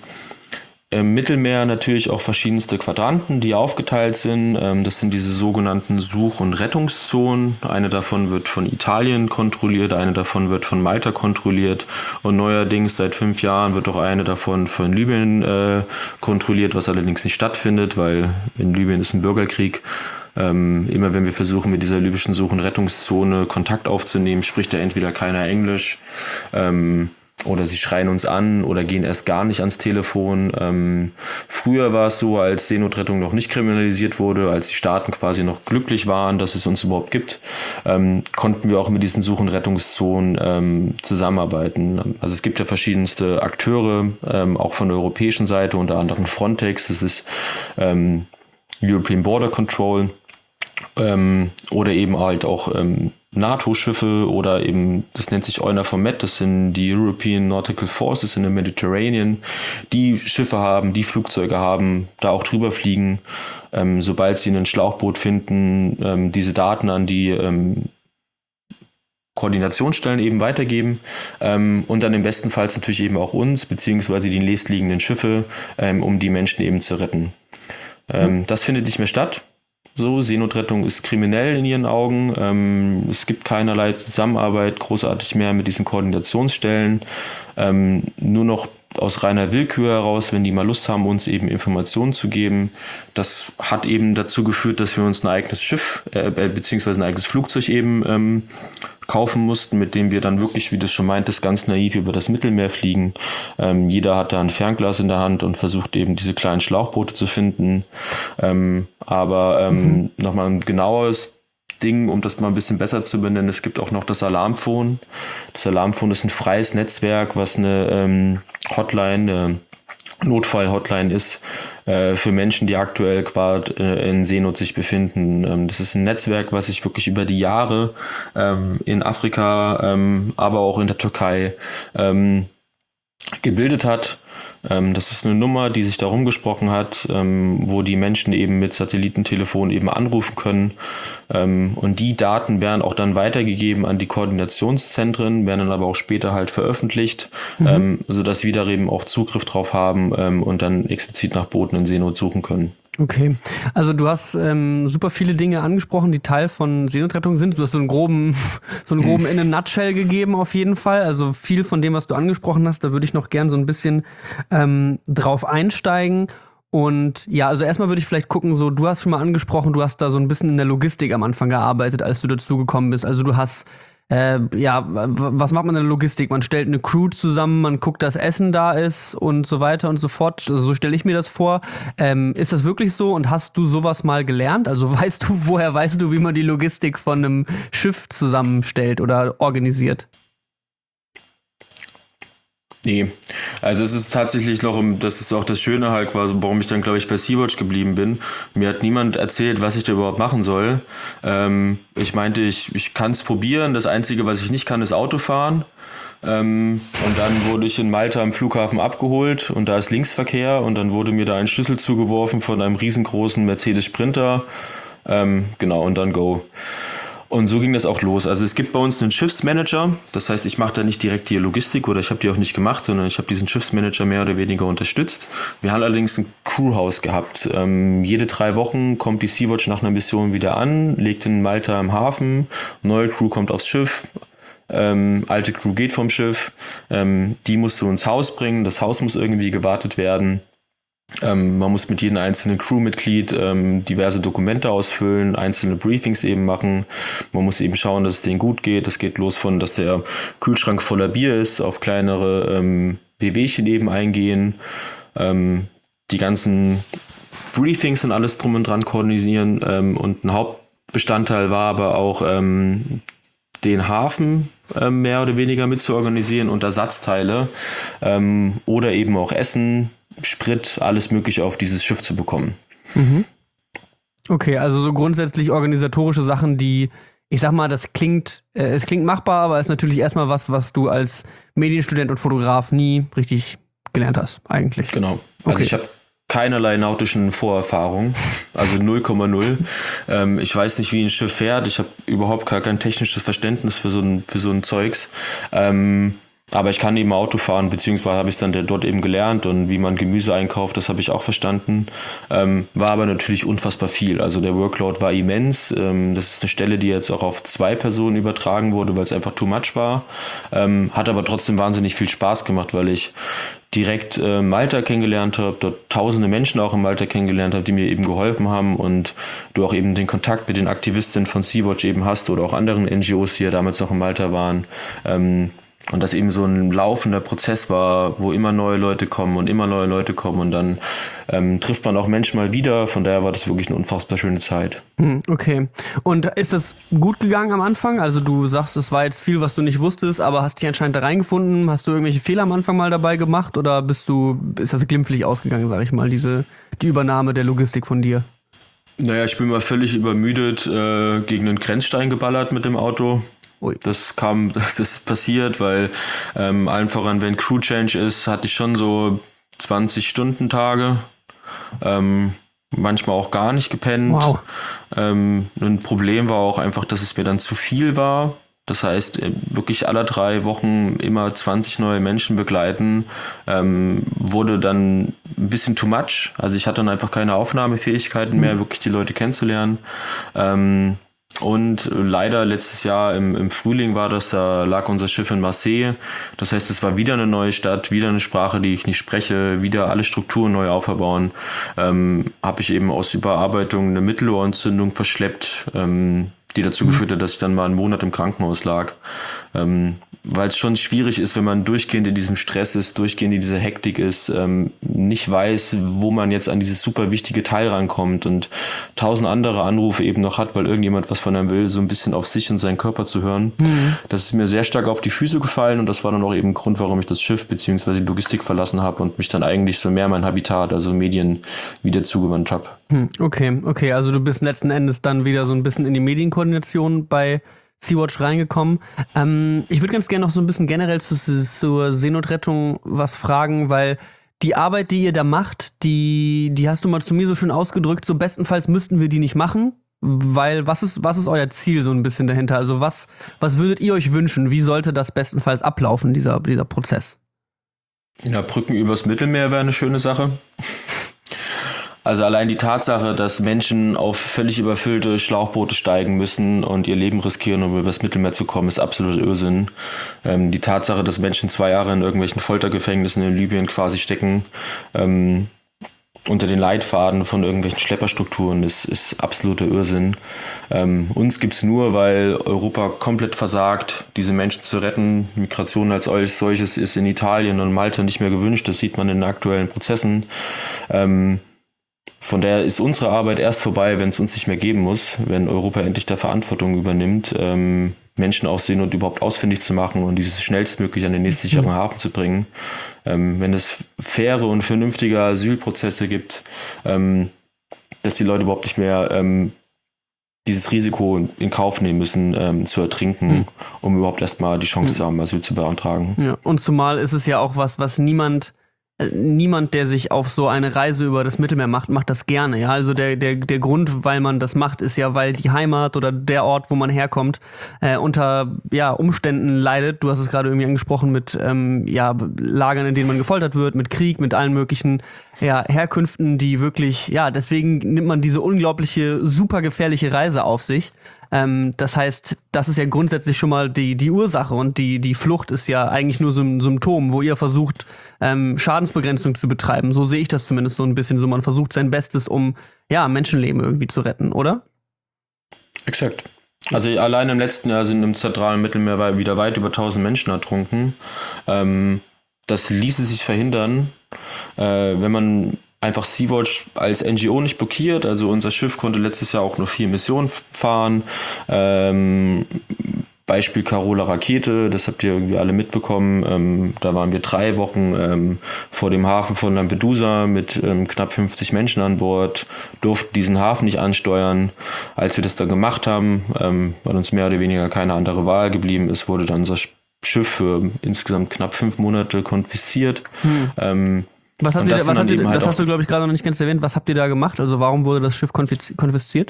im Mittelmeer natürlich auch verschiedenste Quadranten, die aufgeteilt sind. Ähm, das sind diese sogenannten Such- und Rettungszonen. Eine davon wird von Italien kontrolliert, eine davon wird von Malta kontrolliert und neuerdings seit fünf Jahren wird auch eine davon von Libyen äh, kontrolliert, was allerdings nicht stattfindet, weil in Libyen ist ein Bürgerkrieg. Ähm, immer wenn wir versuchen, mit dieser libyschen Such- und Rettungszone Kontakt aufzunehmen, spricht da entweder keiner Englisch ähm, oder sie schreien uns an oder gehen erst gar nicht ans Telefon. Ähm, früher war es so, als Seenotrettung noch nicht kriminalisiert wurde, als die Staaten quasi noch glücklich waren, dass es uns überhaupt gibt, ähm, konnten wir auch mit diesen Such- und Rettungszonen ähm, zusammenarbeiten. Also es gibt ja verschiedenste Akteure, ähm, auch von der europäischen Seite, unter anderem Frontex, das ist ähm, European Border Control, ähm, oder eben halt auch ähm, NATO-Schiffe oder eben, das nennt sich EUNAVFOR-Med, das sind die European Nautical Forces in the Mediterranean, die Schiffe haben, die Flugzeuge haben, da auch drüber fliegen, ähm, sobald sie ein Schlauchboot finden, ähm, diese Daten an die ähm, Koordinationsstellen eben weitergeben ähm, und dann im besten Fall natürlich eben auch uns, beziehungsweise die nächstliegenden Schiffe, ähm, um die Menschen eben zu retten. Ähm, mhm. Das findet nicht mehr statt. So, Seenotrettung ist kriminell in ihren Augen. Ähm, es gibt keinerlei Zusammenarbeit großartig mehr mit diesen Koordinationsstellen. Ähm, nur noch aus reiner Willkür heraus, wenn die mal Lust haben, uns eben Informationen zu geben. Das hat eben dazu geführt, dass wir uns ein eigenes Schiff äh, beziehungsweise ein eigenes Flugzeug eben ähm, kaufen mussten, mit dem wir dann wirklich, wie du schon meintest, ganz naiv über das Mittelmeer fliegen. Ähm, jeder hat da ein Fernglas in der Hand und versucht eben diese kleinen Schlauchboote zu finden. Ähm, aber ähm, mhm. nochmal ein genaueres Ding, um das mal ein bisschen besser zu benennen, es gibt auch noch das Alarmphone. Das Alarmphone ist ein freies Netzwerk, was eine ähm, Hotline, eine Notfall-Hotline ist äh, für Menschen, die aktuell gerade äh, in Seenot sich befinden. Ähm, das ist ein Netzwerk, was sich wirklich über die Jahre ähm, in Afrika, ähm, aber auch in der Türkei ähm, gebildet hat. Ähm, das ist eine Nummer, die sich da rumgesprochen hat, ähm, wo die Menschen eben mit Satellitentelefon eben anrufen können. Ähm, und die Daten werden auch dann weitergegeben an die Koordinationszentren, werden dann aber auch später halt veröffentlicht, mhm. ähm, sodass wir da eben auch Zugriff drauf haben ähm, und dann explizit nach Booten in Seenot suchen können. Okay, also du hast ähm, super viele Dinge angesprochen, die Teil von Seenotrettung sind. Du hast so einen groben, so einen groben in a nutshell gegeben auf jeden Fall. Also viel von dem, was du angesprochen hast, da würde ich noch gern so ein bisschen ähm, drauf einsteigen. Und ja, also erstmal würde ich vielleicht gucken, so du hast schon mal angesprochen, du hast da so ein bisschen in der Logistik am Anfang gearbeitet, als du dazu gekommen bist. Also du hast Äh, ja, was macht man in der Logistik? Man stellt eine Crew zusammen, man guckt, dass Essen da ist und so weiter und so fort. Also so stelle ich mir das vor. Ähm, ist das wirklich so und hast du sowas mal gelernt? Also weißt du, woher weißt du, wie man die Logistik von einem Schiff zusammenstellt oder organisiert? Nee, also es ist tatsächlich noch, das ist auch das Schöne halt quasi, warum ich dann, glaube ich, bei Sea-Watch geblieben bin. Mir hat niemand erzählt, was ich da überhaupt machen soll. Ähm, ich meinte, ich, ich kann es probieren. Das Einzige, was ich nicht kann, ist Autofahren. Ähm, und dann wurde ich in Malta am Flughafen abgeholt und da ist Linksverkehr und dann wurde mir da ein Schlüssel zugeworfen von einem riesengroßen Mercedes Sprinter. Ähm, genau, und dann go. Und so ging das auch los. Also es gibt bei uns einen Schiffsmanager, das heißt, ich mache da nicht direkt die Logistik oder ich habe die auch nicht gemacht, sondern ich habe diesen Schiffsmanager mehr oder weniger unterstützt. Wir haben allerdings ein Crewhaus gehabt. Ähm, jede drei Wochen kommt die Sea-Watch nach einer Mission wieder an, legt in Malta im Hafen, neue Crew kommt aufs Schiff, ähm, alte Crew geht vom Schiff, ähm, die musst du ins Haus bringen, das Haus muss irgendwie gewartet werden. Ähm, man muss mit jedem einzelnen Crewmitglied ähm, diverse Dokumente ausfüllen, einzelne Briefings eben machen. Man muss eben schauen, dass es denen gut geht. Das geht los von, dass der Kühlschrank voller Bier ist, auf kleinere ähm, Wehwehchen eben eingehen. Ähm, die ganzen Briefings und alles drum und dran koordinieren. Ähm, und ein Hauptbestandteil war aber auch ähm, den Hafen ähm, mehr oder weniger mit zu organisieren und Ersatzteile ähm, oder eben auch Essen, Sprit, alles Mögliche auf dieses Schiff zu bekommen. Mhm. Okay, also so grundsätzlich organisatorische Sachen, die, ich sag mal, das klingt, äh, es klingt machbar, aber ist natürlich erstmal was, was du als Medienstudent und Fotograf nie richtig gelernt hast, eigentlich. Genau. Also okay. Ich habe keinerlei nautischen Vorerfahrungen, also null Komma null. Ähm, ich weiß nicht, wie ein Schiff fährt. Ich habe überhaupt gar kein technisches Verständnis für so ein, für so ein Zeugs. Ähm, Aber ich kann eben Auto fahren, beziehungsweise habe ich es dann dort eben gelernt und wie man Gemüse einkauft, das habe ich auch verstanden. Ähm, war aber natürlich unfassbar viel. Also der Workload war immens. Ähm, das ist eine Stelle, die jetzt auch auf zwei Personen übertragen wurde, weil es einfach too much war. Ähm, hat aber trotzdem wahnsinnig viel Spaß gemacht, weil ich direkt äh, Malta kennengelernt habe, dort tausende Menschen auch in Malta kennengelernt habe, die mir eben geholfen haben und du auch eben den Kontakt mit den Aktivistinnen von Sea-Watch eben hast oder auch anderen N G Os, die ja damals noch in Malta waren. Ähm, Und das eben so ein laufender Prozess war, wo immer neue Leute kommen und immer neue Leute kommen und dann ähm, trifft man auch Menschen mal wieder. Von daher war das wirklich eine unfassbar schöne Zeit. Hm, okay. Und ist das gut gegangen am Anfang? Also du sagst, es war jetzt viel, was du nicht wusstest, aber hast dich anscheinend da reingefunden. Hast du irgendwelche Fehler am Anfang mal dabei gemacht oder bist du, ist das glimpflich ausgegangen, sag ich mal, diese die Übernahme der Logistik von dir? Naja, ich bin mal völlig übermüdet äh, gegen einen Grenzstein geballert mit dem Auto. Das kam, das ist passiert, weil ähm, allen voran, wenn Crew Change ist, hatte ich schon so zwanzig Stunden Tage, ähm, manchmal auch gar nicht gepennt. Wow. Ähm, ein Problem war auch einfach, dass es mir dann zu viel war. Das heißt, wirklich alle drei Wochen immer zwanzig neue Menschen begleiten, ähm, wurde dann ein bisschen too much. Also ich hatte dann einfach keine Aufnahmefähigkeiten mehr, wirklich die Leute kennenzulernen. Ähm, Und leider letztes Jahr im, im Frühling war das, da lag unser Schiff in Marseille. Das heißt, es war wieder eine neue Stadt, wieder eine Sprache, die ich nicht spreche, wieder alle Strukturen neu auferbauen. Ähm, habe ich eben aus Überarbeitung eine Mittelohrentzündung verschleppt, ähm, die dazu geführt hat, dass ich dann mal einen Monat im Krankenhaus lag. Ähm, weil es schon schwierig ist, wenn man durchgehend in diesem Stress ist, durchgehend in dieser Hektik ist, ähm, nicht weiß, wo man jetzt an dieses super wichtige Teil rankommt und tausend andere Anrufe eben noch hat, weil irgendjemand was von einem will, so ein bisschen auf sich und seinen Körper zu hören. Mhm. Das ist mir sehr stark auf die Füße gefallen und das war dann auch eben Grund, warum ich das Schiff bzw. die Logistik verlassen habe und mich dann eigentlich so mehr mein Habitat, also Medien, wieder zugewandt habe. Okay, okay, also du bist letzten Endes dann wieder so ein bisschen in die Medienkoordination bei Sea-Watch reingekommen. Ähm, ich würde ganz gerne noch so ein bisschen generell zu, zur Seenotrettung was fragen, weil die Arbeit, die ihr da macht, die, die hast du mal zu mir so schön ausgedrückt, so bestenfalls müssten wir die nicht machen, weil was ist, was ist euer Ziel so ein bisschen dahinter? Also was, was würdet ihr euch wünschen? Wie sollte das bestenfalls ablaufen, dieser, dieser Prozess? Ja, Brücken übers Mittelmeer wäre eine schöne Sache. Also allein die Tatsache, dass Menschen auf völlig überfüllte Schlauchboote steigen müssen und ihr Leben riskieren, um übers Mittelmeer zu kommen, ist absolut Irrsinn. Ähm, die Tatsache, dass Menschen zwei Jahre in irgendwelchen Foltergefängnissen in Libyen quasi stecken, ähm, unter den Leitfaden von irgendwelchen Schlepperstrukturen, ist, ist absoluter Irrsinn. Ähm, uns gibt's nur, weil Europa komplett versagt, diese Menschen zu retten. Migration als solches ist in Italien und Malta nicht mehr gewünscht, das sieht man in den aktuellen Prozessen. Ähm, Von daher ist unsere Arbeit erst vorbei, wenn es uns nicht mehr geben muss, wenn Europa endlich der Verantwortung übernimmt, ähm, Menschen aus Seenot überhaupt ausfindig zu machen und dieses schnellstmöglich an den nächsten sicheren Hafen zu bringen. Ähm, wenn es faire und vernünftige Asylprozesse gibt, ähm, dass die Leute überhaupt nicht mehr ähm, dieses Risiko in Kauf nehmen müssen, ähm, zu ertrinken, hm. um überhaupt erstmal die Chance hm. zu haben, Asyl zu beantragen. Ja, und zumal ist es ja auch was, was niemand niemand, der sich auf so eine Reise über das Mittelmeer macht, macht das gerne. Ja, also der, der, der Grund, weil man das macht, ist ja, weil die Heimat oder der Ort, wo man herkommt, äh, unter ja, Umständen leidet. Du hast es gerade irgendwie angesprochen mit ähm, ja, Lagern, in denen man gefoltert wird, mit Krieg, mit allen möglichen ja, Herkünften, die wirklich, ja, deswegen nimmt man diese unglaubliche, super gefährliche Reise auf sich. Ähm, das heißt, das ist ja grundsätzlich schon mal die, die Ursache und die, die Flucht ist ja eigentlich nur so ein Symptom, wo ihr versucht, ähm, Schadensbegrenzung zu betreiben. So sehe ich das zumindest so ein bisschen. So, man versucht sein Bestes, um ja, Menschenleben irgendwie zu retten, oder? Exakt. Also allein im letzten Jahr sind im zentralen Mittelmeer wieder weit über tausend Menschen ertrunken. Ähm, das ließe sich verhindern, äh, wenn man einfach Sea-Watch als N G O nicht blockiert. Also unser Schiff konnte letztes Jahr auch nur vier Missionen fahren. Ähm, Beispiel Carola Rakete, das habt ihr irgendwie alle mitbekommen. Ähm, da waren wir drei Wochen ähm, vor dem Hafen von Lampedusa mit ähm, knapp fünfzig Menschen an Bord, durften diesen Hafen nicht ansteuern. Als wir das dann gemacht haben, ähm, weil uns mehr oder weniger keine andere Wahl geblieben ist, wurde dann unser Schiff für insgesamt knapp fünf Monate konfisziert. Hm. Ähm, Was habt ihr, das was habt ihr, halt das hast du, glaube ich, gerade noch nicht ganz erwähnt. Was habt ihr da gemacht? Also warum wurde das Schiff konfis- konfisziert?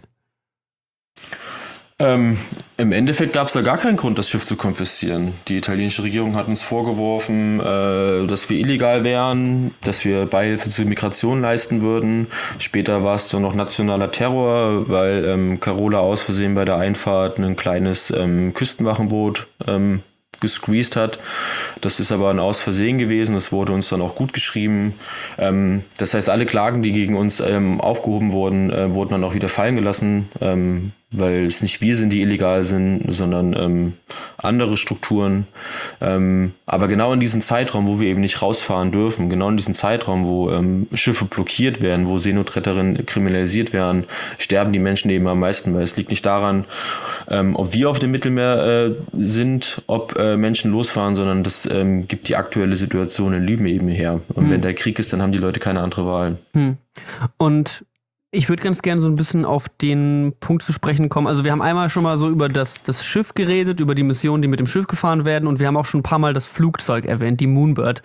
Ähm, Im Endeffekt gab es da gar keinen Grund, das Schiff zu konfiszieren. Die italienische Regierung hat uns vorgeworfen, äh, dass wir illegal wären, dass wir Beihilfe zur Migration leisten würden. Später war es dann noch nationaler Terror, weil ähm, Carola aus Versehen bei der Einfahrt ein kleines ähm, Küstenwachenboot ähm, gesqueezed hat. Das ist aber ein Aus Versehen gewesen. Das wurde uns dann auch gut geschrieben. Ähm, das heißt, alle Klagen, die gegen uns ähm, aufgehoben wurden, äh, wurden dann auch wieder fallen gelassen, ähm, weil es nicht wir sind, die illegal sind, sondern ähm, andere Strukturen. Ähm, aber genau in diesem Zeitraum, wo wir eben nicht rausfahren dürfen, genau in diesem Zeitraum, wo ähm, Schiffe blockiert werden, wo Seenotretterinnen kriminalisiert werden, sterben die Menschen eben am meisten, weil es liegt nicht daran, ähm, ob wir auf dem Mittelmeer äh, sind, ob äh, Menschen losfahren, sondern das ähm, gibt die aktuelle Situation in Libyen eben her. Und hm. wenn der Krieg ist, dann haben die Leute keine andere Wahl. Hm. Und ich würde ganz gerne so ein bisschen auf den Punkt zu sprechen kommen. Also wir haben einmal schon mal so über das, das Schiff geredet, über die Missionen, die mit dem Schiff gefahren werden und wir haben auch schon ein paar Mal das Flugzeug erwähnt, die Moonbird.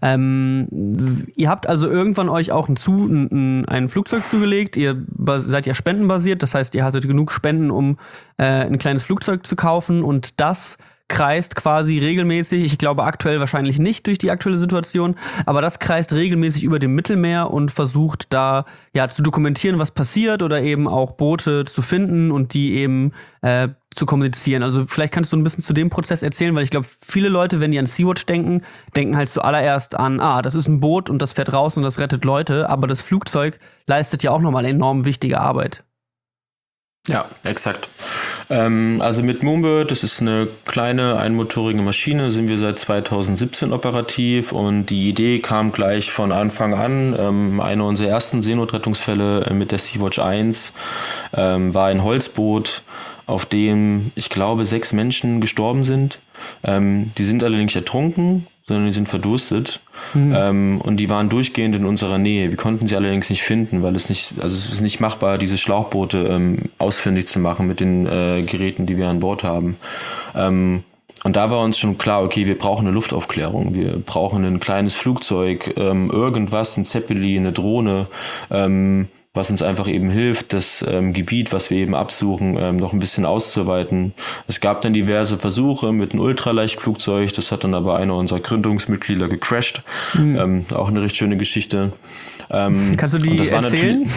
Ähm, ihr habt also irgendwann euch auch ein, zu, ein, ein Flugzeug zugelegt. Ihr seid ja spendenbasiert, das heißt, ihr hattet genug Spenden, um äh, ein kleines Flugzeug zu kaufen und das kreist quasi regelmäßig, ich glaube aktuell wahrscheinlich nicht durch die aktuelle Situation, aber das kreist regelmäßig über dem Mittelmeer und versucht da ja zu dokumentieren, was passiert oder eben auch Boote zu finden und die eben äh, zu kommunizieren. Also vielleicht kannst du ein bisschen zu dem Prozess erzählen, weil ich glaube, viele Leute, wenn die an Sea-Watch denken, denken halt zuallererst an, ah, das ist ein Boot und das fährt raus und das rettet Leute, aber das Flugzeug leistet ja auch nochmal enorm wichtige Arbeit. Ja, exakt. Ähm, also mit Moonbird, das ist eine kleine einmotorige Maschine, sind wir seit zweitausendsiebzehn operativ und die Idee kam gleich von Anfang an. Ähm, einer unserer ersten Seenotrettungsfälle mit der Sea-Watch eins ähm, war ein Holzboot, auf dem, ich glaube, sechs Menschen gestorben sind. Ähm, die sind allerdings nicht ertrunken, sondern die sind verdurstet. Mhm. Ähm, und die waren durchgehend in unserer Nähe. Wir konnten sie allerdings nicht finden, weil es nicht, also es ist nicht machbar, diese Schlauchboote ähm, ausfindig zu machen mit den äh, Geräten, die wir an Bord haben. Ähm, und da war uns schon klar, okay, wir brauchen eine Luftaufklärung. Wir brauchen ein kleines Flugzeug, ähm, irgendwas, ein Zeppelin, eine Drohne, ähm, was uns einfach eben hilft, das ähm, Gebiet, was wir eben absuchen, ähm, noch ein bisschen auszuweiten. Es gab dann diverse Versuche mit einem Ultraleichtflugzeug, das hat dann aber einer unserer Gründungsmitglieder gecrashed. Mhm. Ähm, auch eine recht schöne Geschichte. Ähm, Kannst du die das erzählen?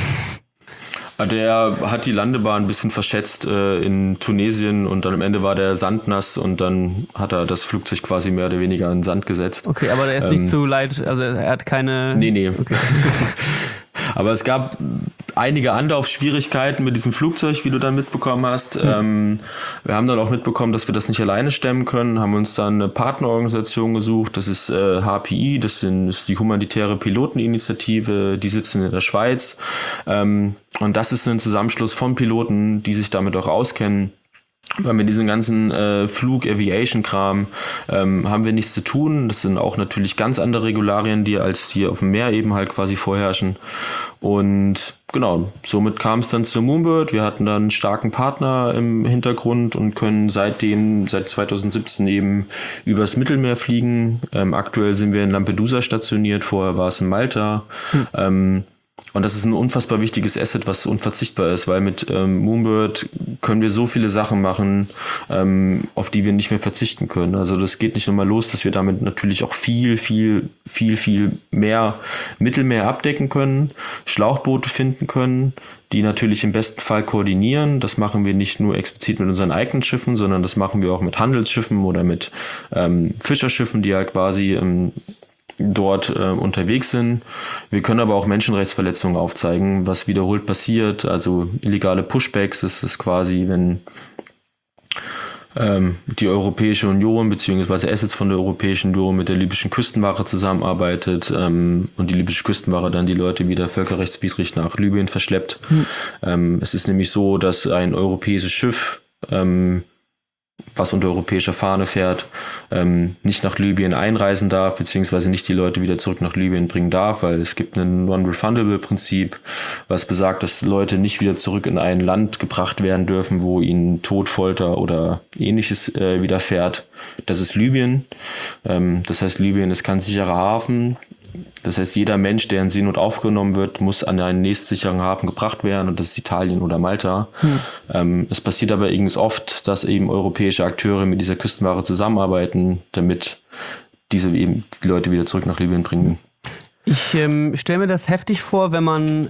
Der hat die Landebahn ein bisschen verschätzt äh, in Tunesien und dann am Ende war der Sand nass und dann hat er das Flugzeug quasi mehr oder weniger in den Sand gesetzt. Okay, aber der ist ähm, nicht zu leid, also er hat keine... Nee, nee. Okay. Aber es gab einige Anlaufschwierigkeiten mit diesem Flugzeug, wie du dann mitbekommen hast. Mhm. Ähm, wir haben dann auch mitbekommen, dass wir das nicht alleine stemmen können, haben uns dann eine Partnerorganisation gesucht. Das ist äh, H P I, das, sind, das ist die humanitäre Piloteninitiative, die sitzen in der Schweiz. Ähm, und das ist ein Zusammenschluss von Piloten, die sich damit auch auskennen. Weil mit diesem ganzen äh, Flug-Aviation-Kram ähm, haben wir nichts zu tun. Das sind auch natürlich ganz andere Regularien, die als die auf dem Meer eben halt quasi vorherrschen. Und genau, somit kam es dann zur Moonbird. Wir hatten dann einen starken Partner im Hintergrund und können seitdem, seit zwanzig siebzehn eben übers Mittelmeer fliegen. Ähm, aktuell sind wir in Lampedusa stationiert, vorher war es in Malta. Hm. Ähm, Und das ist ein unfassbar wichtiges Asset, was unverzichtbar ist, weil mit ähm, Moonbird können wir so viele Sachen machen, ähm, auf die wir nicht mehr verzichten können. Also das geht nicht nur mal los, dass wir damit natürlich auch viel, viel, viel, viel mehr Mittelmeer abdecken können, Schlauchboote finden können, die natürlich im besten Fall koordinieren. Das machen wir nicht nur explizit mit unseren eigenen Schiffen, sondern das machen wir auch mit Handelsschiffen oder mit ähm, Fischerschiffen, die halt quasi ähm, dort äh, unterwegs sind. Wir können aber auch Menschenrechtsverletzungen aufzeigen, was wiederholt passiert, also illegale Pushbacks. Das ist quasi, wenn ähm, die Europäische Union bzw. Assets von der Europäischen Union mit der libyschen Küstenwache zusammenarbeitet ähm, und die libysche Küstenwache dann die Leute wieder völkerrechtswidrig nach Libyen verschleppt. Hm. Ähm, es ist nämlich so, dass ein europäisches Schiff ähm, was unter europäischer Fahne fährt, ähm, nicht nach Libyen einreisen darf, beziehungsweise nicht die Leute wieder zurück nach Libyen bringen darf, weil es gibt ein Non-Refundable-Prinzip, was besagt, dass Leute nicht wieder zurück in ein Land gebracht werden dürfen, wo ihnen Tod, Folter oder ähnliches äh, widerfährt. Das ist Libyen. Ähm, das heißt, Libyen ist kein sicherer Hafen. Das heißt, jeder Mensch, der in Seenot aufgenommen wird, muss an einen nächstsicheren Hafen gebracht werden, und das ist Italien oder Malta. Hm. Ähm, es passiert aber irgendwie oft, dass eben europäische Akteure mit dieser Küstenwache zusammenarbeiten, damit diese eben die Leute wieder zurück nach Libyen bringen. Ich ähm, stelle mir das heftig vor, wenn man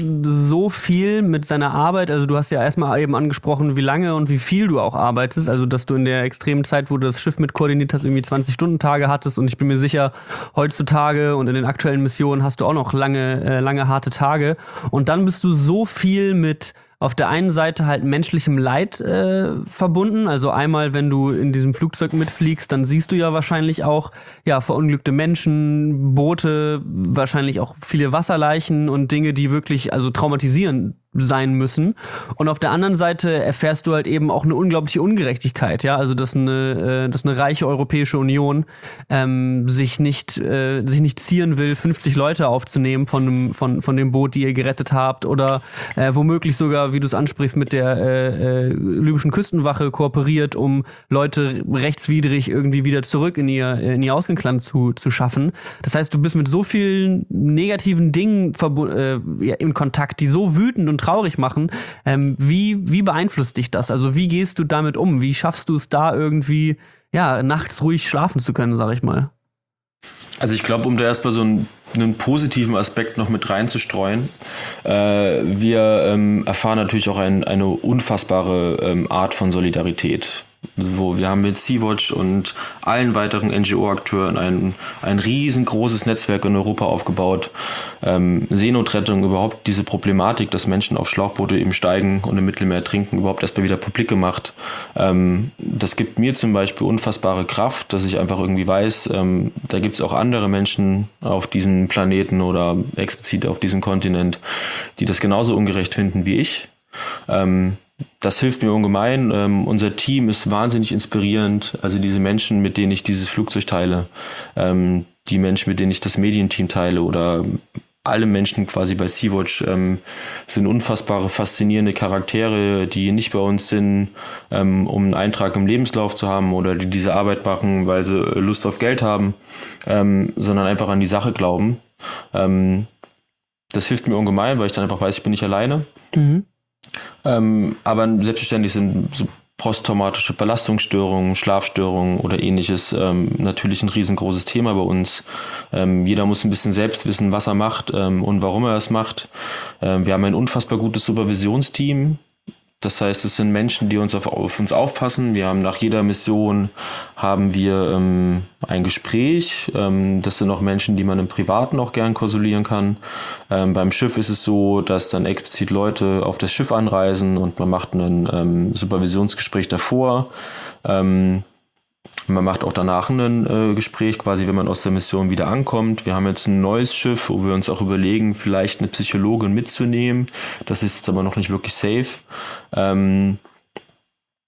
so viel mit seiner Arbeit, also du hast ja erstmal eben angesprochen, wie lange und wie viel du auch arbeitest, also dass du in der extremen Zeit, wo du das Schiff mit koordiniert hast, irgendwie zwanzig-Stunden-Tage hattest, und ich bin mir sicher, heutzutage und in den aktuellen Missionen hast du auch noch lange, äh, lange harte Tage, und dann bist du so viel mit auf der einen Seite halt menschlichem Leid äh, verbunden. Also einmal, wenn du in diesem Flugzeug mitfliegst, dann siehst du ja wahrscheinlich auch ja verunglückte Menschen, Boote, wahrscheinlich auch viele Wasserleichen und Dinge, die wirklich also traumatisierend sein müssen. Und auf der anderen Seite erfährst du halt eben auch eine unglaubliche Ungerechtigkeit, ja, also dass eine, äh, dass eine reiche Europäische Union ähm, sich nicht äh, sich nicht zieren will, fünfzig Leute aufzunehmen von dem, von, von dem Boot, die ihr gerettet habt, oder äh, womöglich sogar, wie du es ansprichst, mit der äh, äh, libyschen Küstenwache kooperiert, um Leute rechtswidrig irgendwie wieder zurück in ihr, in ihr Ausgangsland zu, zu schaffen. Das heißt, du bist mit so vielen negativen Dingen verbu- äh, ja, in Kontakt, die so wütend und traurig machen. Ähm, wie, wie beeinflusst dich das? Also wie gehst du damit um? Wie schaffst du es da irgendwie, ja, nachts ruhig schlafen zu können, sag ich mal? Also ich glaube, um da erstmal so einen, einen positiven Aspekt noch mit reinzustreuen, äh, wir ähm, erfahren natürlich auch ein, eine unfassbare ähm, Art von Solidarität. Wo wir haben mit Sea-Watch und allen weiteren N G O-Akteuren ein, ein riesengroßes Netzwerk in Europa aufgebaut. Ähm, Seenotrettung, überhaupt diese Problematik, dass Menschen auf Schlauchboote eben steigen und im Mittelmeer trinken, überhaupt erstmal wieder publik gemacht. Ähm, das gibt mir zum Beispiel unfassbare Kraft, dass ich einfach irgendwie weiß, ähm, da gibt es auch andere Menschen auf diesem Planeten oder explizit auf diesem Kontinent, die das genauso ungerecht finden wie ich. Ähm, Das hilft mir ungemein. Ähm, unser Team ist wahnsinnig inspirierend. Also diese Menschen, mit denen ich dieses Flugzeug teile, ähm, die Menschen, mit denen ich das Medienteam teile, oder alle Menschen quasi bei Sea-Watch, ähm, sind unfassbare, faszinierende Charaktere, die nicht bei uns sind, ähm, um einen Eintrag im Lebenslauf zu haben oder die diese Arbeit machen, weil sie Lust auf Geld haben, ähm, sondern einfach an die Sache glauben. Ähm, das hilft mir ungemein, weil ich dann einfach weiß, ich bin nicht alleine. Mhm. Ähm, aber selbstverständlich sind so posttraumatische Belastungsstörungen, Schlafstörungen oder ähnliches ähm, natürlich ein riesengroßes Thema bei uns. Ähm, jeder muss ein bisschen selbst wissen, was er macht ähm, und warum er es macht. Ähm, wir haben ein unfassbar gutes Supervisionsteam. Das heißt, es sind Menschen, die uns auf, auf uns aufpassen. Wir haben nach jeder Mission haben wir ähm, ein Gespräch. Ähm, das sind auch Menschen, die man im Privaten auch gern konsulieren kann. Ähm, beim Schiff ist es so, dass dann explizit Leute auf das Schiff anreisen und man macht ein ähm, Supervisionsgespräch davor. Ähm, Man macht auch danach ein äh, Gespräch, quasi wenn man aus der Mission wieder ankommt. Wir haben jetzt ein neues Schiff, wo wir uns auch überlegen, vielleicht eine Psychologin mitzunehmen. Das ist jetzt aber noch nicht wirklich safe. Ähm,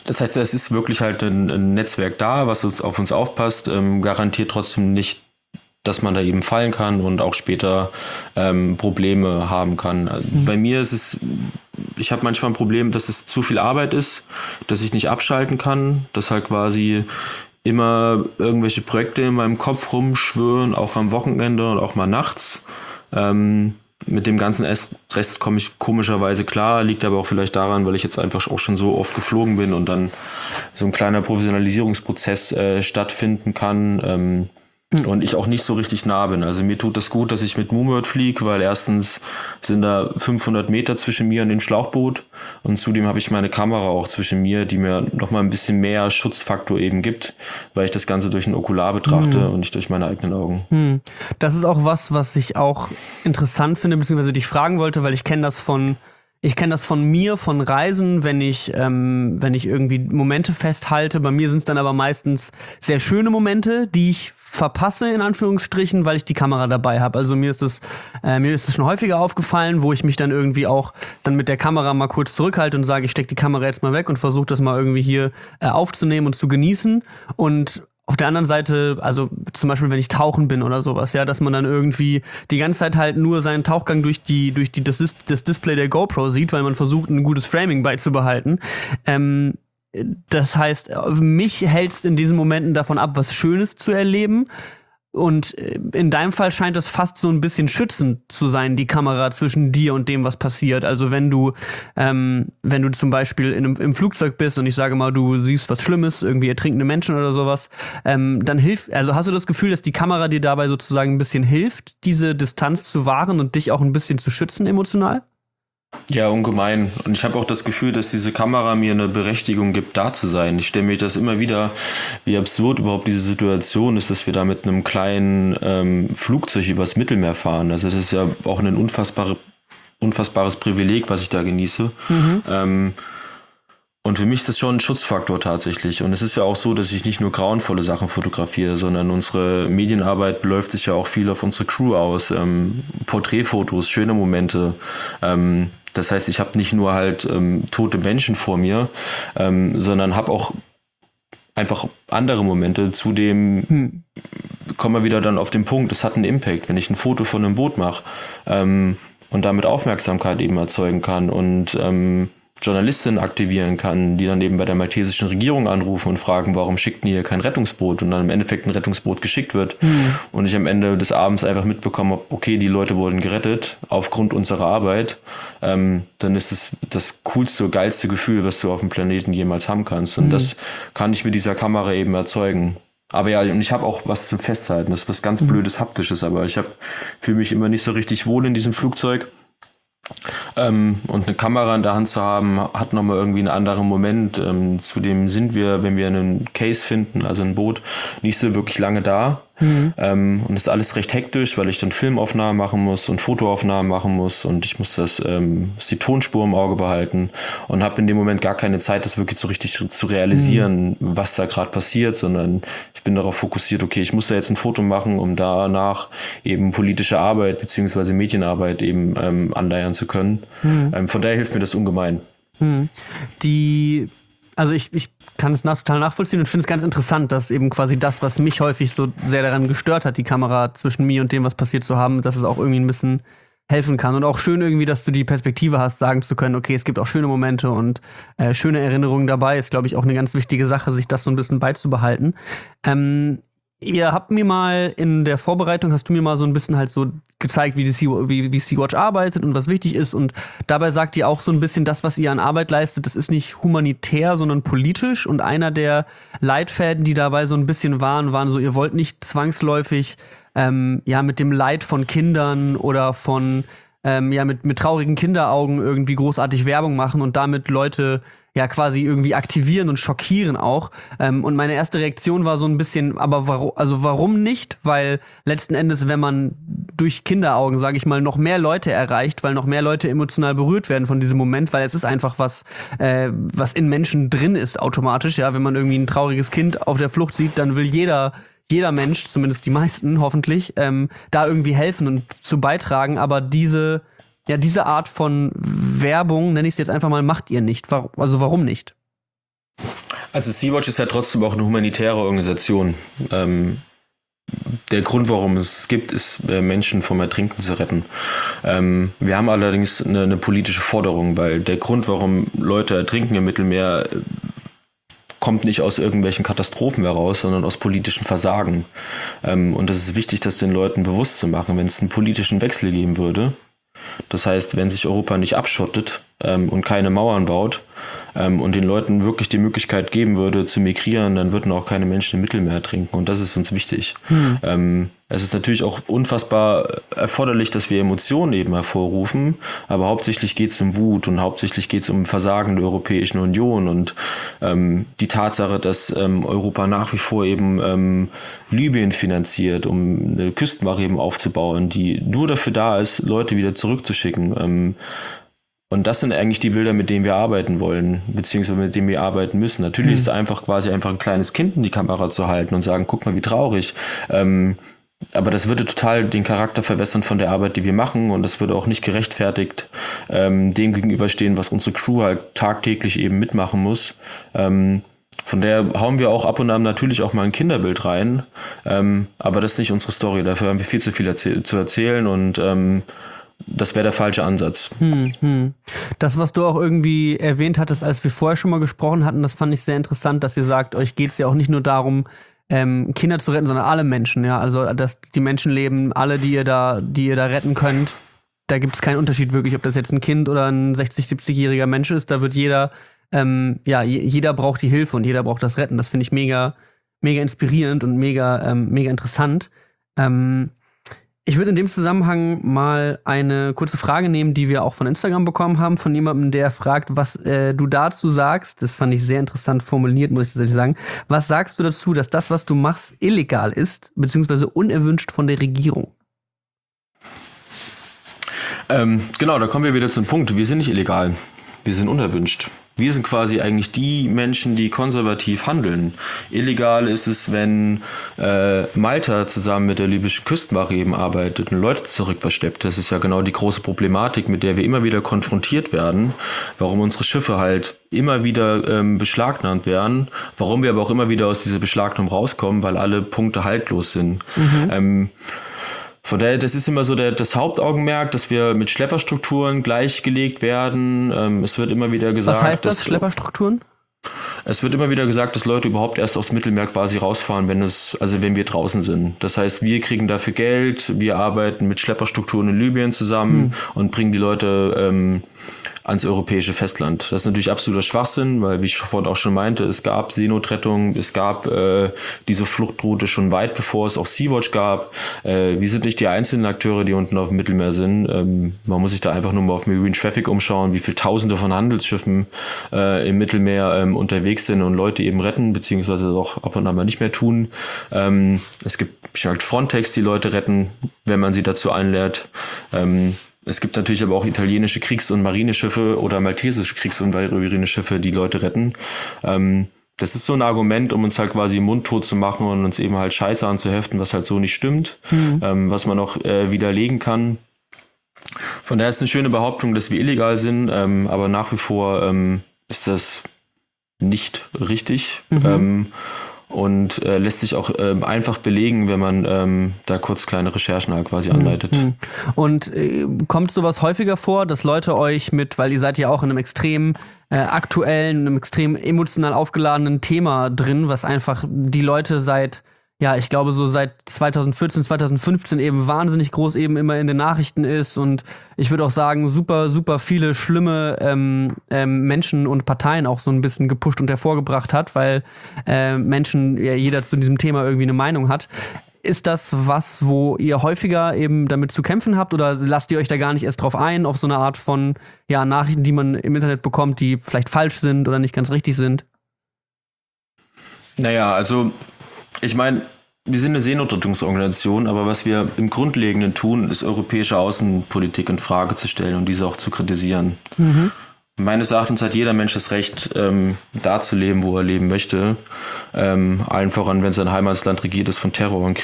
Das heißt, es ist wirklich halt ein, ein Netzwerk da, was uns auf uns aufpasst, ähm, garantiert trotzdem nicht, dass man da eben fallen kann und auch später ähm, Probleme haben kann. Also mhm. Bei mir ist es, ich habe manchmal ein Problem, dass es zu viel Arbeit ist, dass ich nicht abschalten kann, dass halt quasi immer irgendwelche Projekte in meinem Kopf rumschwirren, auch am Wochenende und auch mal nachts. Ähm, Mit dem ganzen Rest komme ich komischerweise klar, liegt aber auch vielleicht daran, weil ich jetzt einfach auch schon so oft geflogen bin und dann so ein kleiner Professionalisierungsprozess äh, stattfinden kann ähm, mhm. und ich auch nicht so richtig nah bin. Also mir tut das gut, dass ich mit Moonbird fliege, weil erstens sind da fünfhundert Meter zwischen mir und dem Schlauchboot und zudem habe ich meine Kamera auch zwischen mir, die mir nochmal ein bisschen mehr Schutzfaktor eben gibt, weil ich das Ganze durch ein Okular betrachte mhm. und nicht durch meine eigenen Augen. Mhm. Das ist auch was, was ich auch interessant finde, beziehungsweise dich fragen wollte, weil ich kenne das von Ich kenne das von mir, von Reisen, wenn ich, ähm, wenn ich irgendwie Momente festhalte. Bei mir sind es dann aber meistens sehr schöne Momente, die ich verpasse, in Anführungsstrichen, weil ich die Kamera dabei habe. Also mir ist es äh, mir ist es schon häufiger aufgefallen, wo ich mich dann irgendwie auch dann mit der Kamera mal kurz zurückhalte und sage, ich stecke die Kamera jetzt mal weg und versuche das mal irgendwie hier äh, aufzunehmen und zu genießen. Und auf der anderen Seite, also zum Beispiel, wenn ich tauchen bin oder sowas, ja, dass man dann irgendwie die ganze Zeit halt nur seinen Tauchgang durch die, durch die, das, das Display der GoPro sieht, weil man versucht, ein gutes Framing beizubehalten. Ähm, das heißt, mich hält es in diesen Momenten davon ab, was Schönes zu erleben. Und in deinem Fall scheint es fast so ein bisschen schützend zu sein, die Kamera zwischen dir und dem, was passiert. Also wenn du, ähm, wenn du zum Beispiel in einem, im Flugzeug bist und ich sage mal, du siehst was Schlimmes, irgendwie ertrinkende Menschen oder sowas, ähm, dann hilft, also hast du das Gefühl, dass die Kamera dir dabei sozusagen ein bisschen hilft, diese Distanz zu wahren und dich auch ein bisschen zu schützen emotional? Ja, ungemein. Und ich habe auch das Gefühl, dass diese Kamera mir eine Berechtigung gibt, da zu sein. Ich stelle mir das immer wieder, wie absurd überhaupt diese Situation ist, dass wir da mit einem kleinen ähm, Flugzeug übers Mittelmeer fahren. Also das ist ja auch ein unfassbare, unfassbares Privileg, was ich da genieße. Mhm. Ähm, und für mich ist das schon ein Schutzfaktor tatsächlich. Und es ist ja auch so, dass ich nicht nur grauenvolle Sachen fotografiere, sondern unsere Medienarbeit beläuft sich ja auch viel auf unsere Crew aus. Ähm, Porträtfotos, schöne Momente. Ähm, das heißt, ich habe nicht nur halt ähm, tote Menschen vor mir, ähm, sondern habe auch einfach andere Momente. Zudem hm. kommen wir wieder dann auf den Punkt, es hat einen Impact, wenn ich ein Foto von einem Boot mache ähm, und damit Aufmerksamkeit eben erzeugen kann und ähm, Journalistinnen aktivieren kann, die dann eben bei der maltesischen Regierung anrufen und fragen, warum schickt ihr hier kein Rettungsboot und dann im Endeffekt ein Rettungsboot geschickt wird mhm. und ich am Ende des Abends einfach mitbekomme, okay, die Leute wurden gerettet aufgrund unserer Arbeit, ähm, dann ist es das coolste, geilste Gefühl, was du auf dem Planeten jemals haben kannst und mhm. das kann ich mit dieser Kamera eben erzeugen. Aber ja, und ich habe auch was zum Festhalten, das ist was ganz mhm. Blödes, Haptisches, aber ich fühle mich immer nicht so richtig wohl in diesem Flugzeug. Ähm, und eine Kamera in der Hand zu haben, hat nochmal irgendwie einen anderen Moment. Ähm, zudem sind wir, wenn wir einen Case finden, also ein Boot, nicht so wirklich lange da. Mhm. Ähm, und es ist alles recht hektisch, weil ich dann Filmaufnahmen machen muss und Fotoaufnahmen machen muss und ich muss das, ähm, muss die Tonspur im Auge behalten und habe in dem Moment gar keine Zeit, das wirklich so richtig zu realisieren, mhm. was da gerade passiert, sondern ich bin darauf fokussiert, okay, ich muss da jetzt ein Foto machen, um danach eben politische Arbeit beziehungsweise Medienarbeit eben ähm, anleiern zu können. Mhm. Ähm, von daher hilft mir das ungemein. Mhm. Die Also ich, ich kann es nach, total nachvollziehen und finde es ganz interessant, dass eben quasi das, was mich häufig so sehr daran gestört hat, die Kamera zwischen mir und dem, was passiert zu haben, dass es auch irgendwie ein bisschen helfen kann. Und auch schön irgendwie, dass du die Perspektive hast, sagen zu können, okay, es gibt auch schöne Momente und äh, schöne Erinnerungen dabei. Ist, glaube ich, auch eine ganz wichtige Sache, sich das so ein bisschen beizubehalten. Ähm, Ihr habt mir mal in der Vorbereitung, hast du mir mal so ein bisschen halt so gezeigt, wie, die Sea, wie, wie Sea-Watch arbeitet und was wichtig ist. Und dabei sagt ihr auch so ein bisschen, das, was ihr an Arbeit leistet, das ist nicht humanitär, sondern politisch. Und einer der Leitfäden, die dabei so ein bisschen waren, waren so, ihr wollt nicht zwangsläufig ähm, ja mit dem Leid von Kindern oder von ähm, ja mit, mit traurigen Kinderaugen irgendwie großartig Werbung machen und damit Leute ja quasi irgendwie aktivieren und schockieren auch. Ähm, und meine erste Reaktion war so ein bisschen, aber warum, also warum nicht? Weil letzten Endes, wenn man durch Kinderaugen, sage ich mal, noch mehr Leute erreicht, weil noch mehr Leute emotional berührt werden von diesem Moment, weil es ist einfach was, äh, was in Menschen drin ist automatisch. Ja, wenn man irgendwie ein trauriges Kind auf der Flucht sieht, dann will jeder jeder Mensch, zumindest die meisten hoffentlich, ähm, da irgendwie helfen und zu beitragen. Aber diese Ja, diese Art von Werbung, nenne ich es jetzt einfach mal, macht ihr nicht. War, also warum nicht? Also Sea-Watch ist ja trotzdem auch eine humanitäre Organisation. Ähm, der Grund, warum es gibt, ist, äh, Menschen vom Ertrinken zu retten. Ähm, wir haben allerdings eine, eine politische Forderung, weil der Grund, warum Leute ertrinken im Mittelmeer, äh, kommt nicht aus irgendwelchen Katastrophen heraus, sondern aus politischen Versagen. Ähm, und es ist wichtig, das den Leuten bewusst zu machen, wenn es einen politischen Wechsel geben würde. Das heißt, wenn sich Europa nicht abschottet ähm, und keine Mauern baut ähm, und den Leuten wirklich die Möglichkeit geben würde, zu migrieren, dann würden auch keine Menschen im Mittelmeer ertrinken. Und das ist uns wichtig. Hm. Ähm, es ist natürlich auch unfassbar erforderlich, dass wir Emotionen eben hervorrufen, aber hauptsächlich geht es um Wut und hauptsächlich geht es um Versagen der Europäischen Union und ähm, die Tatsache, dass ähm, Europa nach wie vor eben ähm, Libyen finanziert, um eine Küstenwache eben aufzubauen, die nur dafür da ist, Leute wieder zurückzuschicken. Ähm, Und das sind eigentlich die Bilder, mit denen wir arbeiten wollen, beziehungsweise mit denen wir arbeiten müssen. Natürlich mhm. ist es einfach quasi einfach ein kleines Kind in die Kamera zu halten und sagen, guck mal, wie traurig. Ähm, aber das würde total den Charakter verwässern von der Arbeit, die wir machen. Und das würde auch nicht gerechtfertigt ähm, dem gegenüberstehen, was unsere Crew halt tagtäglich eben mitmachen muss. Ähm, von daher hauen wir auch ab und an natürlich auch mal ein Kinderbild rein. Ähm, aber das ist nicht unsere Story. Dafür haben wir viel zu viel erzähl- zu erzählen und ähm, das wäre der falsche Ansatz. Hm, hm. Das, was du auch irgendwie erwähnt hattest, als wir vorher schon mal gesprochen hatten, das fand ich sehr interessant, dass ihr sagt, euch geht es ja auch nicht nur darum, ähm, Kinder zu retten, sondern alle Menschen, ja. Also, dass die Menschen leben, alle, die ihr da, die ihr da retten könnt, da gibt es keinen Unterschied wirklich, ob das jetzt ein Kind oder ein sechzig-, siebzigjähriger Mensch ist, da wird jeder, ähm, ja, j- jeder braucht die Hilfe und jeder braucht das Retten. Das finde ich mega, mega inspirierend und mega, ähm, mega interessant. Ähm, Ich würde in dem Zusammenhang mal eine kurze Frage nehmen, die wir auch von Instagram bekommen haben, von jemandem, der fragt, was äh, du dazu sagst. Das fand ich sehr interessant formuliert, muss ich tatsächlich sagen. Was sagst du dazu, dass das, was du machst, illegal ist, beziehungsweise unerwünscht von der Regierung? Ähm, genau, da kommen wir wieder zum Punkt. Wir sind nicht illegal. Wir sind unerwünscht. Wir sind quasi eigentlich die Menschen, die konservativ handeln. Illegal ist es, wenn äh, Malta zusammen mit der libyschen Küstenwache eben arbeitet und Leute zurückversteppt. Das ist ja genau die große Problematik, mit der wir immer wieder konfrontiert werden, warum unsere Schiffe halt immer wieder ähm, beschlagnahmt werden, warum wir aber auch immer wieder aus dieser Beschlagnahmung rauskommen, weil alle Punkte haltlos sind. Mhm. Ähm, Von daher, das ist immer so der, das Hauptaugenmerk, dass wir mit Schlepperstrukturen gleichgelegt werden. Ähm, es wird immer wieder gesagt... Was heißt das, dass, Schlepperstrukturen? Es wird immer wieder gesagt, dass Leute überhaupt erst aufs Mittelmeer quasi rausfahren, wenn es, also wenn wir draußen sind. Das heißt, wir kriegen dafür Geld, wir arbeiten mit Schlepperstrukturen in Libyen zusammen hm. und bringen die Leute ähm, ans europäische Festland. Das ist natürlich absoluter Schwachsinn, weil, wie ich vorhin auch schon meinte, es gab Seenotrettung, es gab äh, diese Fluchtroute schon weit bevor es auch Sea-Watch gab. Äh, wir sind nicht die einzelnen Akteure, die unten auf dem Mittelmeer sind. Ähm, man muss sich da einfach nur mal auf Marine Traffic umschauen, wie viele Tausende von Handelsschiffen äh, im Mittelmeer ähm, unterwegs sind und Leute eben retten, beziehungsweise auch ab und an mal nicht mehr tun. Ähm, es gibt halt Frontex, die Leute retten, wenn man sie dazu einlädt. Ähm, Es gibt natürlich aber auch italienische Kriegs- und Marineschiffe oder maltesische Kriegs- und Marineschiffe, die Leute retten. Ähm, das ist so ein Argument, um uns halt quasi mundtot zu machen und uns eben halt Scheiße anzuheften, was halt so nicht stimmt, mhm. ähm, was man auch äh, widerlegen kann. Von daher ist eine schöne Behauptung, dass wir illegal sind, ähm, aber nach wie vor ähm, ist das nicht richtig. Mhm. Ähm, Und äh, lässt sich auch ähm, einfach belegen, wenn man ähm, da kurz kleine Recherchen halt quasi anleitet. Mhm. Und äh, kommt sowas häufiger vor, dass Leute euch mit, weil ihr seid ja auch in einem extrem äh, aktuellen, einem extrem emotional aufgeladenen Thema drin, was einfach die Leute seit, ja, ich glaube so seit zwanzig vierzehn, zwanzig fünfzehn eben wahnsinnig groß eben immer in den Nachrichten ist und ich würde auch sagen, super, super viele schlimme ähm, ähm, Menschen und Parteien auch so ein bisschen gepusht und hervorgebracht hat, weil äh, Menschen, ja, jeder zu diesem Thema irgendwie eine Meinung hat. Ist das was, wo ihr häufiger eben damit zu kämpfen habt oder lasst ihr euch da gar nicht erst drauf ein, auf so eine Art von ja, Nachrichten, die man im Internet bekommt, die vielleicht falsch sind oder nicht ganz richtig sind? Naja, also ich meine, wir sind eine Seenotrettungsorganisation, aber was wir im Grundlegenden tun, ist europäische Außenpolitik in Frage zu stellen und diese auch zu kritisieren. Mhm. Meines Erachtens hat jeder Mensch das Recht, ähm, da zu leben, wo er leben möchte. Ähm, allen voran, wenn sein Heimatland regiert ist von Terror und Krieg.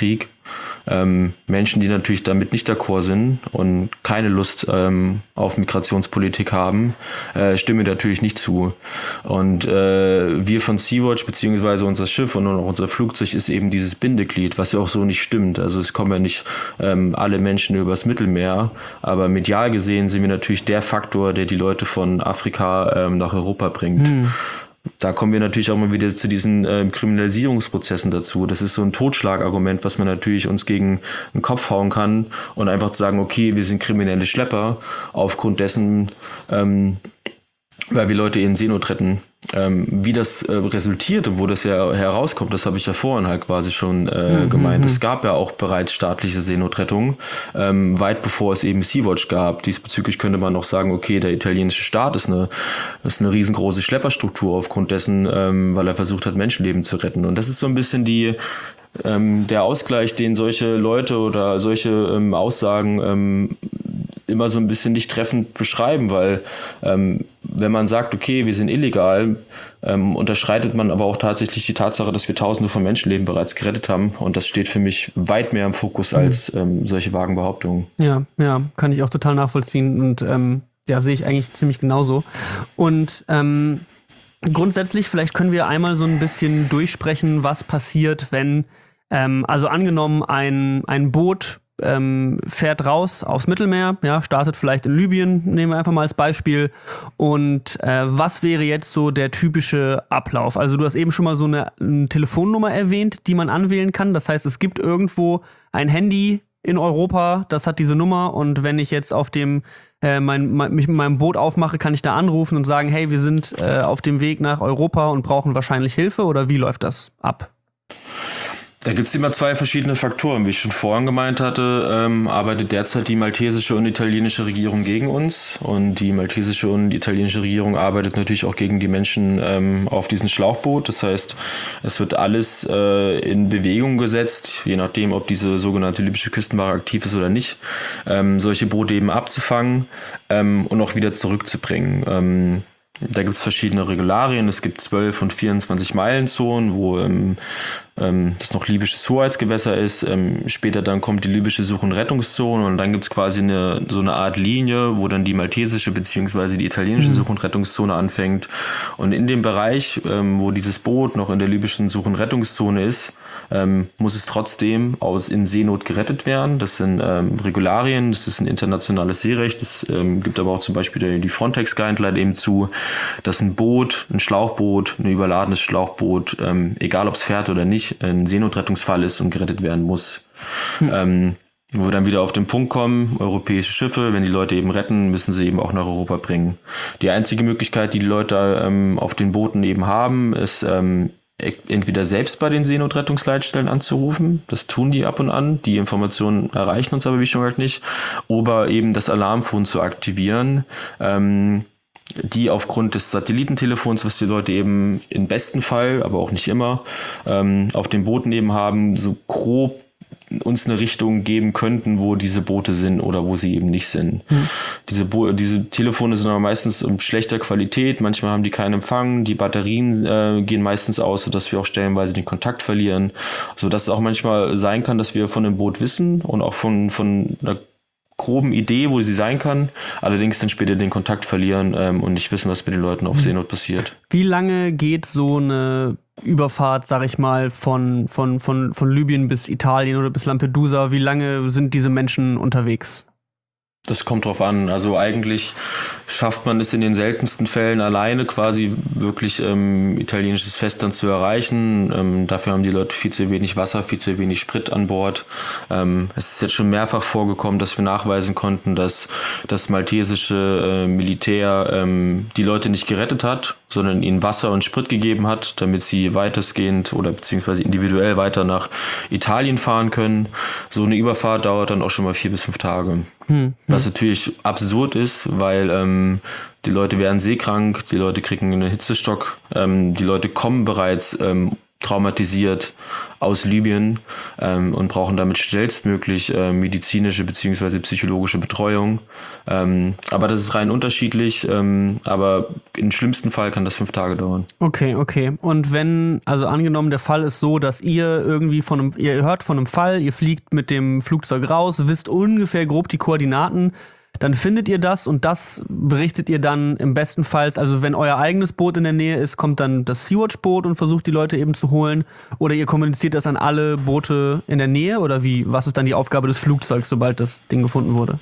Ähm, Menschen, die natürlich damit nicht d'accord sind und keine Lust ähm, auf Migrationspolitik haben, äh, stimmen natürlich nicht zu. Und äh, wir von Sea-Watch, beziehungsweise unser Schiff und auch unser Flugzeug ist eben dieses Bindeglied, was ja auch so nicht stimmt. Also es kommen ja nicht ähm, alle Menschen übers Mittelmeer, aber medial gesehen sind wir natürlich der Faktor, der die Leute von Afrika ähm, nach Europa bringt. Hm. Da kommen wir natürlich auch mal wieder zu diesen äh, Kriminalisierungsprozessen dazu. Das ist so ein Totschlagargument, was man natürlich uns gegen den Kopf hauen kann und einfach zu sagen, okay, wir sind kriminelle Schlepper aufgrund dessen, ähm, weil wir Leute in Seenot retten. Ähm, wie das äh, resultiert und wo das ja herauskommt, das habe ich ja vorhin halt quasi schon äh, mhm, gemeint. Es gab ja auch bereits staatliche Seenotrettung, ähm, weit bevor es eben Sea-Watch gab. Diesbezüglich könnte man noch sagen, okay, der italienische Staat ist eine, ist eine riesengroße Schlepperstruktur aufgrund dessen, ähm, weil er versucht hat, Menschenleben zu retten. Und das ist so ein bisschen die ähm, der Ausgleich, den solche Leute oder solche ähm, Aussagen ähm, immer so ein bisschen nicht treffend beschreiben, weil ähm, wenn man sagt, okay, wir sind illegal, ähm, unterschreitet man aber auch tatsächlich die Tatsache, dass wir Tausende von Menschenleben bereits gerettet haben, und das steht für mich weit mehr im Fokus als ähm, solche vagen Behauptungen. Ja, ja, kann ich auch total nachvollziehen und ähm, ja, sehe ich eigentlich ziemlich genauso. Und ähm, grundsätzlich, vielleicht können wir einmal so ein bisschen durchsprechen, was passiert, wenn, ähm, also angenommen, ein, ein Boot Ähm, fährt raus aufs Mittelmeer, ja, startet vielleicht in Libyen, nehmen wir einfach mal als Beispiel. Und äh, was wäre jetzt so der typische Ablauf? Also du hast eben schon mal so eine, eine Telefonnummer erwähnt, die man anwählen kann. Das heißt, es gibt irgendwo ein Handy in Europa, das hat diese Nummer, und wenn ich jetzt auf dem äh, mein, mein, mich mit meinem Boot aufmache, kann ich da anrufen und sagen, hey, wir sind äh, auf dem Weg nach Europa und brauchen wahrscheinlich Hilfe, oder wie läuft das ab? Da gibt es immer zwei verschiedene Faktoren. Wie ich schon vorhin gemeint hatte, ähm, arbeitet derzeit die maltesische und italienische Regierung gegen uns. Und die maltesische und italienische Regierung arbeitet natürlich auch gegen die Menschen ähm, auf diesem Schlauchboot. Das heißt, es wird alles äh, in Bewegung gesetzt, je nachdem, ob diese sogenannte libysche Küstenwache aktiv ist oder nicht, ähm, solche Boote eben abzufangen ähm, und auch wieder zurückzubringen. Ähm, Da gibt es verschiedene Regularien. Es gibt zwölf und vierundzwanzig Meilenzonen, wo ähm, ähm, das noch libysches Hoheitsgewässer ist. Ähm, später dann kommt die libysche Such- und Rettungszone, und dann gibt es quasi eine, so eine Art Linie, wo dann die maltesische bzw. die italienische Such- und Rettungszone anfängt. Und in dem Bereich, ähm, wo dieses Boot noch in der libyschen Such- und Rettungszone ist, ähm, muss es trotzdem aus in Seenot gerettet werden. Das sind ähm, Regularien, das ist ein internationales Seerecht. Es ähm, gibt aber auch zum Beispiel die Frontex-Guideline eben zu, dass ein Boot, ein Schlauchboot, ein überladenes Schlauchboot, ähm, egal ob es fährt oder nicht, ein Seenotrettungsfall ist und gerettet werden muss. Hm. Ähm, wo wir dann wieder auf den Punkt kommen, europäische Schiffe, wenn die Leute eben retten, müssen sie eben auch nach Europa bringen. Die einzige Möglichkeit, die die Leute ähm, auf den Booten eben haben, ist ähm, entweder selbst bei den Seenotrettungsleitstellen anzurufen, das tun die ab und an, die Informationen erreichen uns aber wie schon gesagt nicht, oder eben das Alarmphone zu aktivieren, ähm, die aufgrund des Satellitentelefons, was die Leute eben im besten Fall, aber auch nicht immer, ähm, auf den Booten eben haben, so grob uns eine Richtung geben könnten, wo diese Boote sind oder wo sie eben nicht sind. Hm. Diese, Bo- diese Telefone sind aber meistens in schlechter Qualität, manchmal haben die keinen Empfang, die Batterien äh, gehen meistens aus, sodass wir auch stellenweise den Kontakt verlieren, sodass es auch manchmal sein kann, dass wir von dem Boot wissen und auch von, von einer groben Idee, wo sie sein kann, allerdings dann später den Kontakt verlieren ähm, und nicht wissen, was mit den Leuten auf Seenot passiert. Wie lange geht so eine Überfahrt, sag ich mal, von, von, von, von Libyen bis Italien oder bis Lampedusa? Wie lange sind diese Menschen unterwegs? Das kommt drauf an. Also eigentlich schafft man es in den seltensten Fällen alleine quasi wirklich ähm, italienisches Festland zu erreichen. Ähm, dafür haben die Leute viel zu wenig Wasser, viel zu wenig Sprit an Bord. Ähm, es ist jetzt schon mehrfach vorgekommen, dass wir nachweisen konnten, dass das maltesische äh, Militär ähm, die Leute nicht gerettet hat, sondern ihnen Wasser und Sprit gegeben hat, damit sie weitestgehend oder beziehungsweise individuell weiter nach Italien fahren können. So eine Überfahrt dauert dann auch schon mal vier bis fünf Tage. Hm, Was hm. natürlich absurd ist, weil ähm, die Leute werden seekrank, die Leute kriegen einen Hitzestock, ähm, die Leute kommen bereits ähm, traumatisiert aus Libyen ähm, und brauchen damit schnellstmöglich äh, medizinische bzw. psychologische Betreuung. Ähm, aber das ist rein unterschiedlich, ähm, aber im schlimmsten Fall kann das fünf Tage dauern. Okay, okay. Und wenn, also angenommen, der Fall ist so, dass ihr irgendwie von einem, ihr hört von einem Fall, ihr fliegt mit dem Flugzeug raus, wisst ungefähr grob die Koordinaten, dann findet ihr das und das berichtet ihr dann im besten Fall, also wenn euer eigenes Boot in der Nähe ist, kommt dann das Sea-Watch-Boot und versucht die Leute eben zu holen, oder ihr kommuniziert das an alle Boote in der Nähe, oder wie, was ist dann die Aufgabe des Flugzeugs, sobald das Ding gefunden wurde?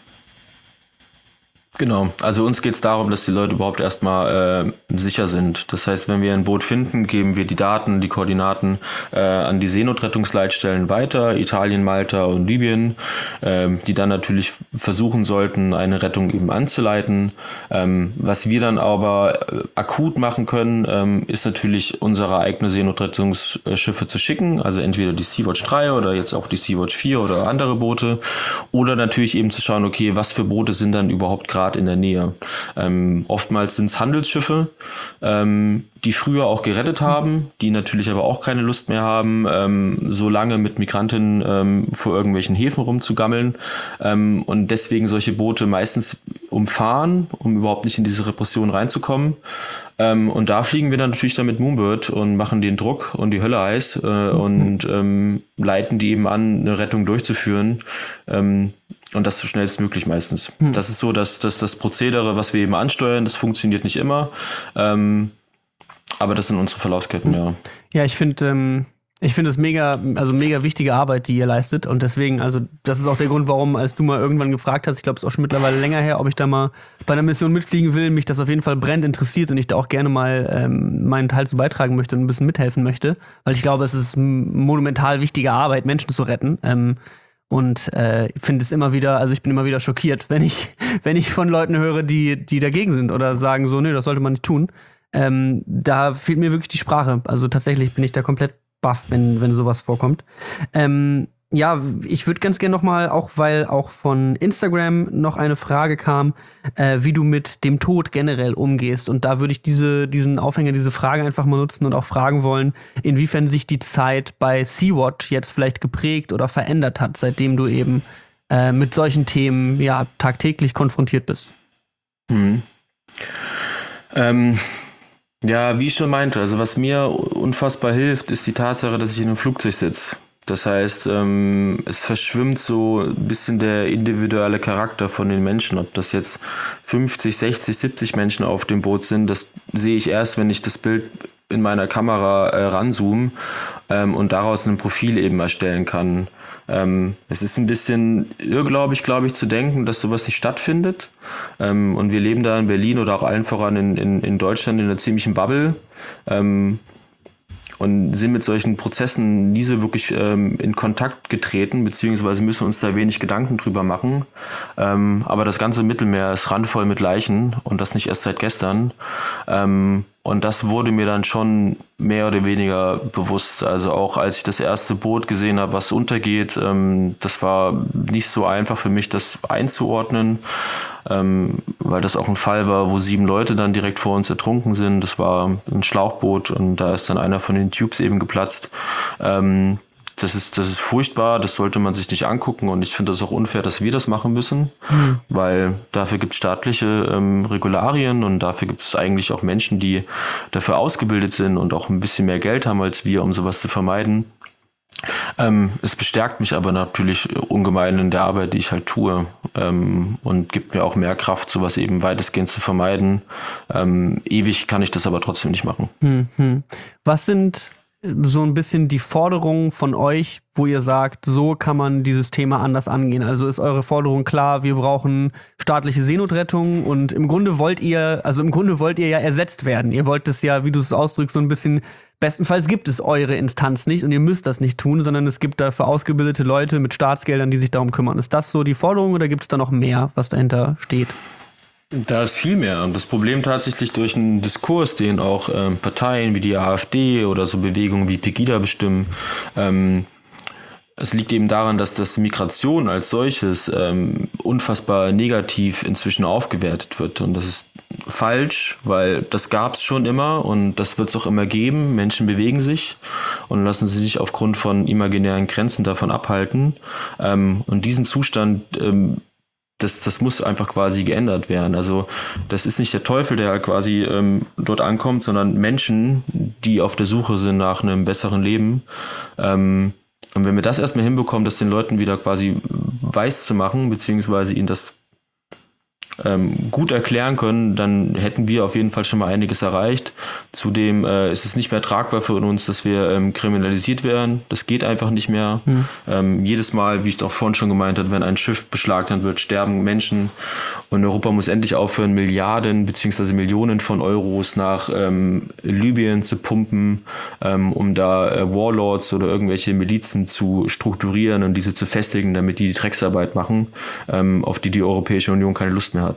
Genau, also uns geht es darum, dass die Leute überhaupt erstmal äh, sicher sind. Das heißt, wenn wir ein Boot finden, geben wir die Daten, die Koordinaten äh, an die Seenotrettungsleitstellen weiter, Italien, Malta und Libyen, äh, die dann natürlich versuchen sollten, eine Rettung eben anzuleiten. Ähm, was wir dann aber äh, akut machen können, ähm, ist natürlich unsere eigene Seenotrettungsschiffe zu schicken, also entweder die Sea-Watch drei oder jetzt auch die Sea-Watch vier oder andere Boote, oder natürlich eben zu schauen, okay, was für Boote sind dann überhaupt gerade in der Nähe. Ähm, oftmals sind es Handelsschiffe, ähm, die früher auch gerettet haben, die natürlich aber auch keine Lust mehr haben, ähm, so lange mit Migrantinnen ähm, vor irgendwelchen Häfen rumzugammeln ähm, und deswegen solche Boote meistens umfahren, um überhaupt nicht in diese Repression reinzukommen. Ähm, und da fliegen wir dann natürlich dann mit Moonbird und machen den Druck und die Hölle heiß äh, mhm. und ähm, leiten die eben an, eine Rettung durchzuführen. Ähm, Und das so schnellstmöglich meistens. Hm. Das ist so, dass, dass das Prozedere, was wir eben ansteuern, das funktioniert nicht immer. Ähm, aber das sind unsere Verlaufsketten, ja. Ja, ich finde ähm, ich finde es mega, also mega wichtige Arbeit, die ihr leistet. Und deswegen, also das ist auch der Grund, warum, als du mal irgendwann gefragt hast, ich glaube, es ist auch schon mittlerweile länger her, ob ich da mal bei einer Mission mitfliegen will, mich das auf jeden Fall brennend interessiert und ich da auch gerne mal ähm, meinen Teil zu beitragen möchte und ein bisschen mithelfen möchte. Weil ich glaube, es ist monumental wichtige Arbeit, Menschen zu retten. Ähm, Und äh, finde es immer wieder, also ich bin immer wieder schockiert, wenn ich, wenn ich von Leuten höre, die, die dagegen sind oder sagen so, nö, das sollte man nicht tun. Ähm, da fehlt mir wirklich die Sprache. Also tatsächlich bin ich da komplett baff, wenn, wenn sowas vorkommt. Ähm, ja, ich würde ganz gerne noch mal, auch weil auch von Instagram noch eine Frage kam, äh, wie du mit dem Tod generell umgehst. Und da würde ich diese, diesen Aufhänger, diese Frage einfach mal nutzen und auch fragen wollen, inwiefern sich die Zeit bei Sea-Watch jetzt vielleicht geprägt oder verändert hat, seitdem du eben äh, mit solchen Themen ja tagtäglich konfrontiert bist. Mhm. Ähm, ja, wie ich schon meinte, also was mir unfassbar hilft, ist die Tatsache, dass ich in einem Flugzeug sitze. Das heißt, ähm, es verschwimmt so ein bisschen der individuelle Charakter von den Menschen. Ob das jetzt fünfzig, sechzig, siebzig Menschen auf dem Boot sind, das sehe ich erst, wenn ich das Bild in meiner Kamera äh, ranzoome ähm, und daraus ein Profil eben erstellen kann. Ähm, es ist ein bisschen irrglaubig, glaube ich, zu denken, dass sowas nicht stattfindet. Ähm, und wir leben da in Berlin oder auch allen voran in, in, in Deutschland in einer ziemlichen Bubble. Ähm, und sind mit solchen Prozessen nie so wirklich ähm, in Kontakt getreten, beziehungsweise müssen uns da wenig Gedanken drüber machen. Ähm, aber das ganze Mittelmeer ist randvoll mit Leichen und das nicht erst seit gestern. Ähm, und das wurde mir dann schon mehr oder weniger bewusst. Also auch als ich das erste Boot gesehen habe, was untergeht, ähm, das war nicht so einfach für mich, das einzuordnen. Ähm, weil das auch ein Fall war, wo sieben Leute dann direkt vor uns ertrunken sind. Das war ein Schlauchboot und da ist dann einer von den Tubes eben geplatzt. Ähm, das ist, das ist furchtbar, das sollte man sich nicht angucken und ich finde das auch unfair, dass wir das machen müssen, mhm. weil dafür gibt es staatliche ähm, Regularien und dafür gibt es eigentlich auch Menschen, die dafür ausgebildet sind und auch ein bisschen mehr Geld haben als wir, um sowas zu vermeiden. Ähm, es bestärkt mich aber natürlich ungemein in der Arbeit, die ich halt tue, ähm, und gibt mir auch mehr Kraft, sowas eben weitestgehend zu vermeiden. Ähm, ewig kann ich das aber trotzdem nicht machen. Hm. Was sind so ein bisschen die Forderungen von euch, wo ihr sagt, so kann man dieses Thema anders angehen? Also ist eure Forderung klar, wir brauchen staatliche Seenotrettung und im Grunde wollt ihr, also im Grunde wollt ihr ja ersetzt werden. Ihr wollt es ja, wie du es ausdrückst, so ein bisschen, bestenfalls gibt es eure Instanz nicht und ihr müsst das nicht tun, sondern es gibt dafür ausgebildete Leute mit Staatsgeldern, die sich darum kümmern. Ist das so die Forderung oder gibt es da noch mehr, was dahinter steht? Da ist viel mehr. Und das Problem tatsächlich durch einen Diskurs, den auch ähm, Parteien wie die AfD oder so Bewegungen wie Pegida bestimmen, ähm, es liegt eben daran, dass das Migration als solches ähm, unfassbar negativ inzwischen aufgewertet wird. Und das ist falsch, weil das gab es schon immer und das wird es auch immer geben. Menschen bewegen sich und lassen sich nicht aufgrund von imaginären Grenzen davon abhalten. Ähm, und diesen Zustand, ähm, das, das muss einfach quasi geändert werden. Also das ist nicht der Teufel, der quasi ähm, dort ankommt, sondern Menschen, die auf der Suche sind nach einem besseren Leben. Ähm, und wenn wir das erstmal hinbekommen, das den Leuten wieder quasi weiß zu machen, beziehungsweise ihnen das ähm, gut erklären können, dann hätten wir auf jeden Fall schon mal einiges erreicht. Zudem äh, ist es nicht mehr tragbar für uns, dass wir ähm, kriminalisiert werden. Das geht einfach nicht mehr. Hm. Ähm, jedes Mal, wie ich auch vorhin schon gemeint habe, wenn ein Schiff beschlagnahmt wird, sterben Menschen. Und Europa muss endlich aufhören, Milliarden bzw. Millionen von Euros nach ähm, Libyen zu pumpen, ähm, um da äh, Warlords oder irgendwelche Milizen zu strukturieren und diese zu festigen, damit die die Drecksarbeit machen, ähm, auf die die Europäische Union keine Lust mehr hat.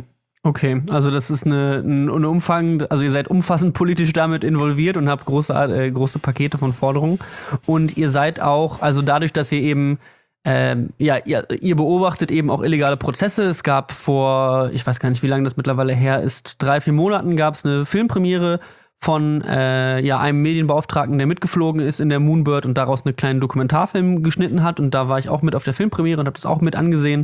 Okay, also das ist eine, eine Umfang, also ihr seid umfassend politisch damit involviert und habt große, äh, große Pakete von Forderungen. Und ihr seid auch, also dadurch, dass ihr eben, ähm, ja, ihr, ihr beobachtet eben auch illegale Prozesse. Es gab vor, ich weiß gar nicht, wie lange das mittlerweile her ist, drei, vier Monaten gab es eine Filmpremiere von äh, ja, einem Medienbeauftragten, der mitgeflogen ist in der Moonbird und daraus einen kleinen Dokumentarfilm geschnitten hat. Und da war ich auch mit auf der Filmpremiere und habe das auch mit angesehen.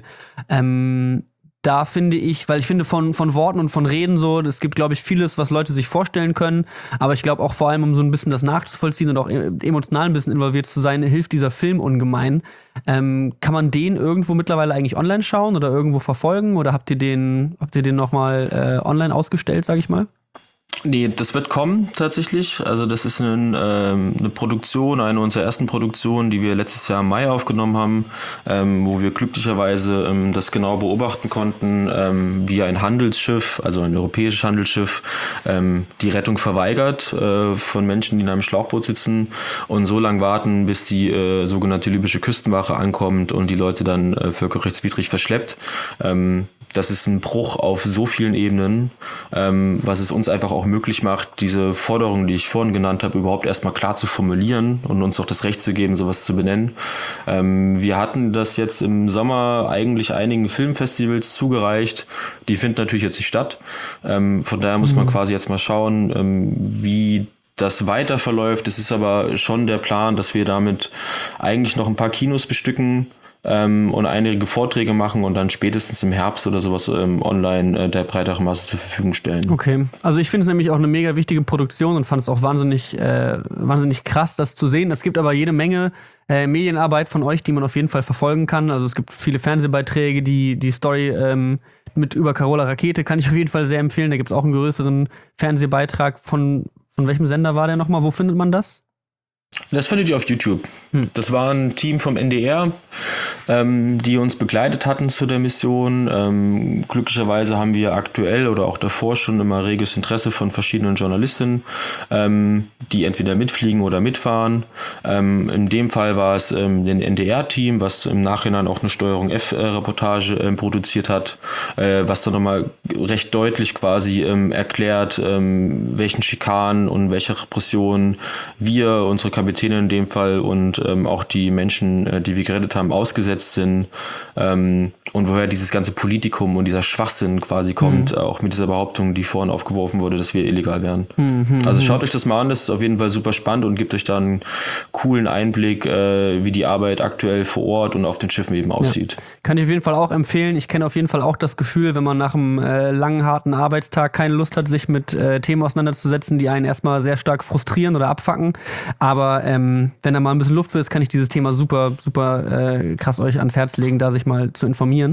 Ähm, Da finde ich, weil ich finde von, von Worten und von Reden so, es gibt, glaube ich, vieles, was Leute sich vorstellen können, aber ich glaube auch vor allem, um so ein bisschen das nachzuvollziehen und auch emotional ein bisschen involviert zu sein, hilft dieser Film ungemein. Ähm, kann man den irgendwo mittlerweile eigentlich online schauen oder irgendwo verfolgen oder habt ihr den, habt ihr den nochmal äh, online ausgestellt, sage ich mal? Nee, das wird kommen tatsächlich. Also das ist ein, ähm, eine Produktion, eine unserer ersten Produktionen, die wir letztes Jahr im Mai aufgenommen haben, ähm, wo wir glücklicherweise ähm, das genau beobachten konnten, ähm, wie ein Handelsschiff, also ein europäisches Handelsschiff, ähm, die Rettung verweigert äh, von Menschen, die in einem Schlauchboot sitzen und so lange warten, bis die äh, sogenannte libysche Küstenwache ankommt und die Leute dann äh, völkerrechtswidrig verschleppt. Ähm, Das ist ein Bruch auf so vielen Ebenen, ähm, was es uns einfach auch möglich macht, diese Forderungen, die ich vorhin genannt habe, überhaupt erstmal klar zu formulieren und uns auch das Recht zu geben, sowas zu benennen. Ähm, wir hatten das jetzt im Sommer eigentlich einigen Filmfestivals zugereicht. Die finden natürlich jetzt nicht statt. Ähm, von daher muss man quasi jetzt mal schauen, ähm, wie das weiter verläuft. Es ist aber schon der Plan, dass wir damit eigentlich noch ein paar Kinos bestücken, Ähm, und einige Vorträge machen und dann spätestens im Herbst oder sowas ähm, online äh, der breiteren Masse zur Verfügung stellen. Okay, also ich finde es nämlich auch eine mega wichtige Produktion und fand es auch wahnsinnig, äh, wahnsinnig krass, das zu sehen. Es gibt aber jede Menge äh, Medienarbeit von euch, die man auf jeden Fall verfolgen kann. Also es gibt viele Fernsehbeiträge, die die Story ähm, mit über Carola Rakete kann ich auf jeden Fall sehr empfehlen. Da gibt es auch einen größeren Fernsehbeitrag von, von welchem Sender war der nochmal? Wo findet man das? Das findet ihr auf YouTube. Hm. Das war ein Team vom N D R, ähm, die uns begleitet hatten zu der Mission. Ähm, glücklicherweise haben wir aktuell oder auch davor schon immer reges Interesse von verschiedenen Journalistinnen, ähm, die entweder mitfliegen oder mitfahren. Ähm, in dem Fall war es ähm, ein N D R-Team, was im Nachhinein auch eine Steuerung F-Reportage äh, produziert hat, äh, was dann nochmal recht deutlich quasi ähm, erklärt, ähm, welchen Schikanen und welche Repressionen wir, unsere Kapitäne in dem Fall und ähm, auch die Menschen, äh, die wir gerettet haben, ausgesetzt sind, ähm, und woher dieses ganze Politikum und dieser Schwachsinn quasi kommt, mhm. auch mit dieser Behauptung, die vorhin aufgeworfen wurde, dass wir illegal wären. Mhm. Also schaut euch das mal an, das ist auf jeden Fall super spannend und gibt euch dann einen coolen Einblick, äh, wie die Arbeit aktuell vor Ort und auf den Schiffen eben aussieht. Ja. Kann ich auf jeden Fall auch empfehlen. Ich kenne auf jeden Fall auch das Gefühl, wenn man nach einem äh, langen, harten Arbeitstag keine Lust hat, sich mit äh, Themen auseinanderzusetzen, die einen erstmal sehr stark frustrieren oder abfacken. Aber ähm, wenn da mal ein bisschen Luft für ist, kann ich dieses Thema super, super äh, krass euch ans Herz legen, da sich mal zu informieren.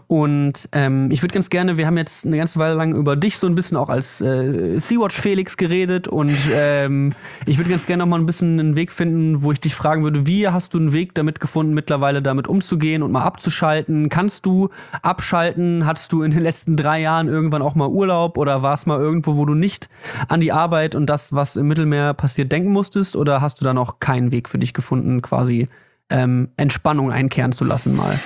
Und ähm, ich würde ganz gerne, wir haben jetzt eine ganze Weile lang über dich so ein bisschen auch als äh, Sea-Watch Felix geredet und ähm, ich würde ganz gerne noch mal ein bisschen einen Weg finden, wo ich dich fragen würde, wie hast du einen Weg damit gefunden, mittlerweile damit umzugehen und mal abzuschalten? Kannst du abschalten? Hattest du in den letzten drei Jahren irgendwann auch mal Urlaub oder war es mal irgendwo, wo du nicht an die Arbeit und das, was im Mittelmeer passiert, denken musstest? Oder hast du da noch keinen Weg für dich gefunden, quasi ähm, Entspannung einkehren zu lassen mal?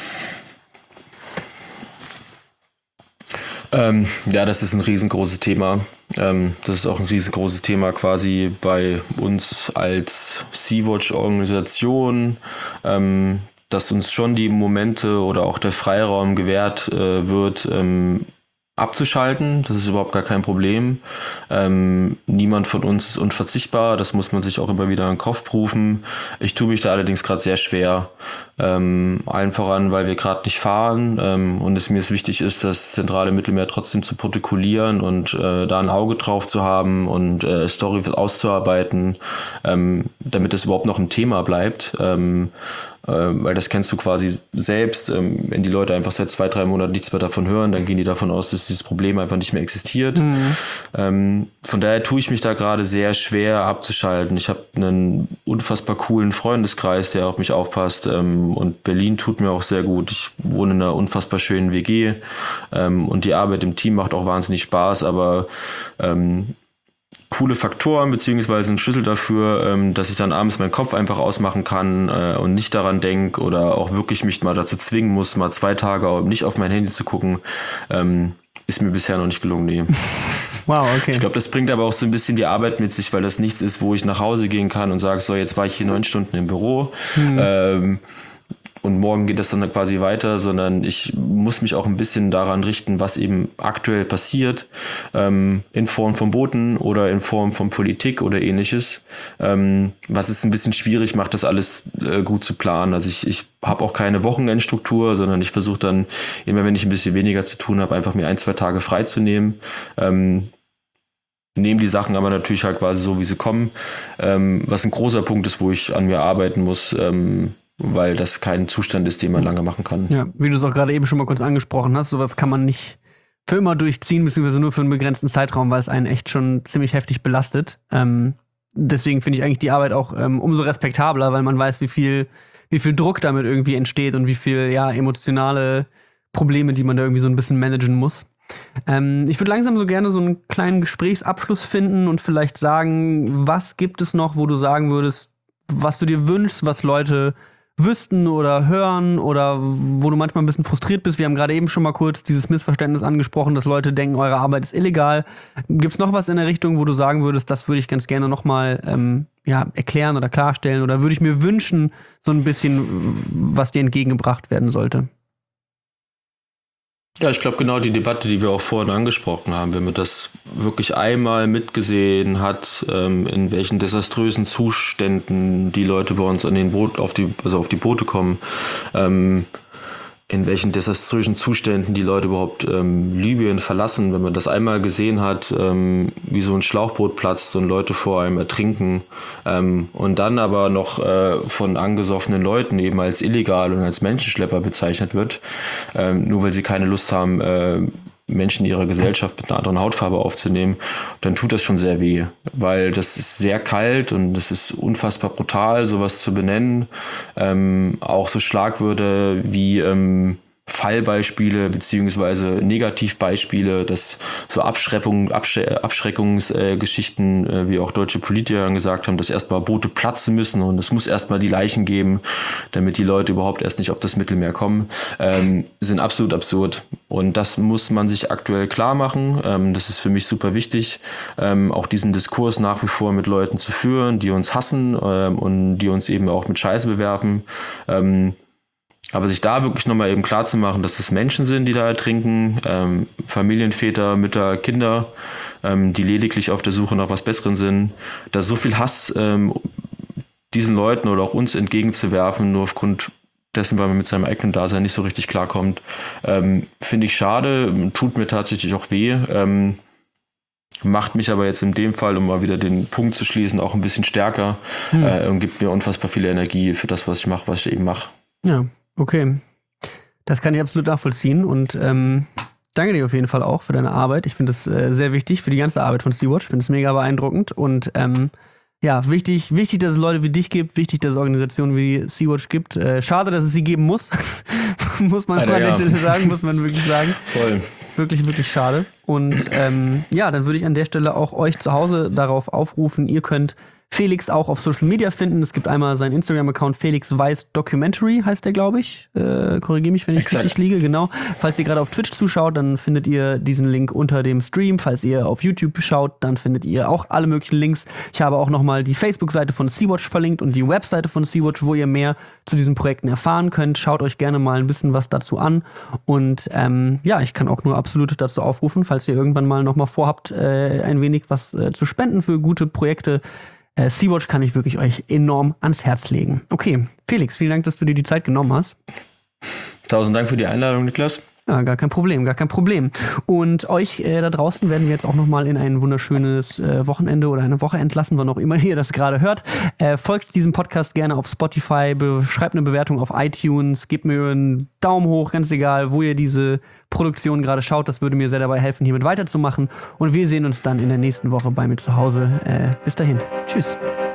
Ähm, ja, das ist ein riesengroßes Thema. Ähm, das ist auch ein riesengroßes Thema quasi bei uns als Sea-Watch-Organisation, ähm, dass uns schon die Momente oder auch der Freiraum gewährt äh, wird, ähm, abzuschalten. Das ist überhaupt gar kein Problem. Ähm, niemand von uns ist unverzichtbar. Das muss man sich auch immer wieder in den Kopf rufen. Ich tue mich da allerdings gerade sehr schwer. Ähm, allen voran, weil wir gerade nicht fahren ähm, und es mir ist wichtig ist, das zentrale Mittelmeer trotzdem zu protokollieren und äh, da ein Auge drauf zu haben und äh, Story auszuarbeiten, ähm, damit es überhaupt noch ein Thema bleibt. Ähm, weil das kennst du quasi selbst, wenn die Leute einfach seit zwei, drei Monaten nichts mehr davon hören, dann gehen die davon aus, dass dieses Problem einfach nicht mehr existiert. Mhm. Von daher tue ich mich da gerade sehr schwer abzuschalten. Ich habe einen unfassbar coolen Freundeskreis, der auf mich aufpasst, und Berlin tut mir auch sehr gut. Ich wohne in einer unfassbar schönen W G und die Arbeit im Team macht auch wahnsinnig Spaß, aber coole Faktoren, beziehungsweise ein Schlüssel dafür, ähm, dass ich dann abends meinen Kopf einfach ausmachen kann äh, und nicht daran denke oder auch wirklich mich mal dazu zwingen muss, mal zwei Tage nicht auf mein Handy zu gucken, ähm, ist mir bisher noch nicht gelungen. Nee. Wow, okay. Ich glaube, das bringt aber auch so ein bisschen die Arbeit mit sich, weil das nichts ist, wo ich nach Hause gehen kann und sage, so, jetzt war ich hier neun Stunden im Büro, hm. ähm, und morgen geht das dann quasi weiter, sondern ich muss mich auch ein bisschen daran richten, was eben aktuell passiert, ähm, in Form von Boten oder in Form von Politik oder ähnliches, ähm, was es ein bisschen schwierig macht, das alles äh, gut zu planen. Also ich, ich habe auch keine Wochenendstruktur, sondern ich versuche dann immer, wenn ich ein bisschen weniger zu tun habe, einfach mir ein, zwei Tage frei zu nehmen. Ähm, Nehmen die Sachen aber natürlich halt quasi so, wie sie kommen, ähm, was ein großer Punkt ist, wo ich an mir arbeiten muss, ähm, weil das kein Zustand ist, den man lange machen kann. Ja, wie du es auch gerade eben schon mal kurz angesprochen hast, sowas kann man nicht für immer durchziehen, beziehungsweise nur für einen begrenzten Zeitraum, weil es einen echt schon ziemlich heftig belastet. Ähm, deswegen finde ich eigentlich die Arbeit auch ähm, umso respektabler, weil man weiß, wie viel, wie viel Druck damit irgendwie entsteht und wie viel ja, emotionale Probleme, die man da irgendwie so ein bisschen managen muss. Ähm, ich würde langsam so gerne so einen kleinen Gesprächsabschluss finden und vielleicht sagen, was gibt es noch, wo du sagen würdest, was du dir wünschst, was Leute wüssten oder hören oder wo du manchmal ein bisschen frustriert bist. Wir haben gerade eben schon mal kurz dieses Missverständnis angesprochen, dass Leute denken, eure Arbeit ist illegal. Gibt's noch was in der Richtung, wo du sagen würdest, das würde ich ganz gerne noch mal ähm, ja, erklären oder klarstellen oder würde ich mir wünschen, so ein bisschen, was dir entgegengebracht werden sollte? Ja, ich glaube genau die Debatte, die wir auch vorhin angesprochen haben, wenn man das wirklich einmal mitgesehen hat, ähm, in welchen desaströsen Zuständen die Leute bei uns an den Boot, auf die, also auf die Boote kommen, ähm, in welchen desaströsen Zuständen die Leute überhaupt ähm, Libyen verlassen, wenn man das einmal gesehen hat, ähm, wie so ein Schlauchboot platzt und Leute vor einem ertrinken, ähm, und dann aber noch äh, von angesoffenen Leuten eben als illegal und als Menschenschlepper bezeichnet wird, ähm, nur weil sie keine Lust haben, äh, Menschen ihrer Gesellschaft mit einer anderen Hautfarbe aufzunehmen, dann tut das schon sehr weh, weil das ist sehr kalt und das ist unfassbar brutal, sowas zu benennen. Ähm, auch so Schlagwörter wie ähm, Fallbeispiele beziehungsweise Negativbeispiele, dass so Abschreckung, Absch- Abschreckungsgeschichten, äh, wie auch deutsche Politiker gesagt haben, dass erstmal Boote platzen müssen und es muss erstmal die Leichen geben, damit die Leute überhaupt erst nicht auf das Mittelmeer kommen, ähm, sind absolut absurd. Und das muss man sich aktuell klar machen. Ähm, das ist für mich super wichtig, ähm, auch diesen Diskurs nach wie vor mit Leuten zu führen, die uns hassen ähm, und die uns eben auch mit Scheiße bewerfen. Ähm, Aber sich da wirklich nochmal eben klar zu machen, dass das Menschen sind, die da ertrinken, ähm, Familienväter, Mütter, Kinder, ähm, die lediglich auf der Suche nach was Besserem sind, da so viel Hass ähm, diesen Leuten oder auch uns entgegenzuwerfen, nur aufgrund dessen, weil man mit seinem eigenen Dasein nicht so richtig klarkommt, ähm, finde ich schade, tut mir tatsächlich auch weh, ähm, macht mich aber jetzt in dem Fall, um mal wieder den Punkt zu schließen, auch ein bisschen stärker hm. äh, und gibt mir unfassbar viel Energie für das, was ich mache, was ich eben mache. Ja. Okay, das kann ich absolut nachvollziehen und ähm, danke dir auf jeden Fall auch für deine Arbeit. Ich finde das äh, sehr wichtig für die ganze Arbeit von Sea-Watch. Ich finde es mega beeindruckend und ähm, ja, wichtig, wichtig, dass es Leute wie dich gibt, wichtig, dass es Organisationen wie Sea-Watch gibt. Äh, schade, dass es sie geben muss, muss man Alter, an der ja. Stelle sagen, muss man wirklich sagen. Voll. Wirklich, wirklich schade. Und ähm, ja, dann würde ich an der Stelle auch euch zu Hause darauf aufrufen, ihr könnt Felix auch auf Social Media finden. Es gibt einmal seinen Instagram-Account Felix Weiß Documentary, heißt der, glaube ich. Äh, Korrigiere mich, wenn ich Exakt. richtig liege, genau. Falls ihr gerade auf Twitch zuschaut, dann findet ihr diesen Link unter dem Stream. Falls ihr auf YouTube schaut, dann findet ihr auch alle möglichen Links. Ich habe auch nochmal die Facebook-Seite von Sea-Watch verlinkt und die Webseite von Sea-Watch, wo ihr mehr zu diesen Projekten erfahren könnt. Schaut euch gerne mal ein bisschen was dazu an. Und ähm, ja, ich kann auch nur absolut dazu aufrufen, falls ihr irgendwann mal nochmal vorhabt, äh, ein wenig was äh, zu spenden für gute Projekte. Äh, Sea-Watch kann ich wirklich euch enorm ans Herz legen. Okay, Felix, vielen Dank, dass du dir die Zeit genommen hast. Tausend Dank für die Einladung, Niklas. Ja, gar kein Problem, gar kein Problem. Und euch äh, da draußen werden wir jetzt auch nochmal in ein wunderschönes äh, Wochenende oder eine Woche entlassen, wann auch immer ihr das gerade hört. Äh, folgt diesem Podcast gerne auf Spotify, be- schreibt eine Bewertung auf iTunes, gebt mir einen Daumen hoch, ganz egal, wo ihr diese Produktion gerade schaut. Das würde mir sehr dabei helfen, hiermit weiterzumachen. Und wir sehen uns dann in der nächsten Woche bei mir zu Hause. Äh, bis dahin. Tschüss.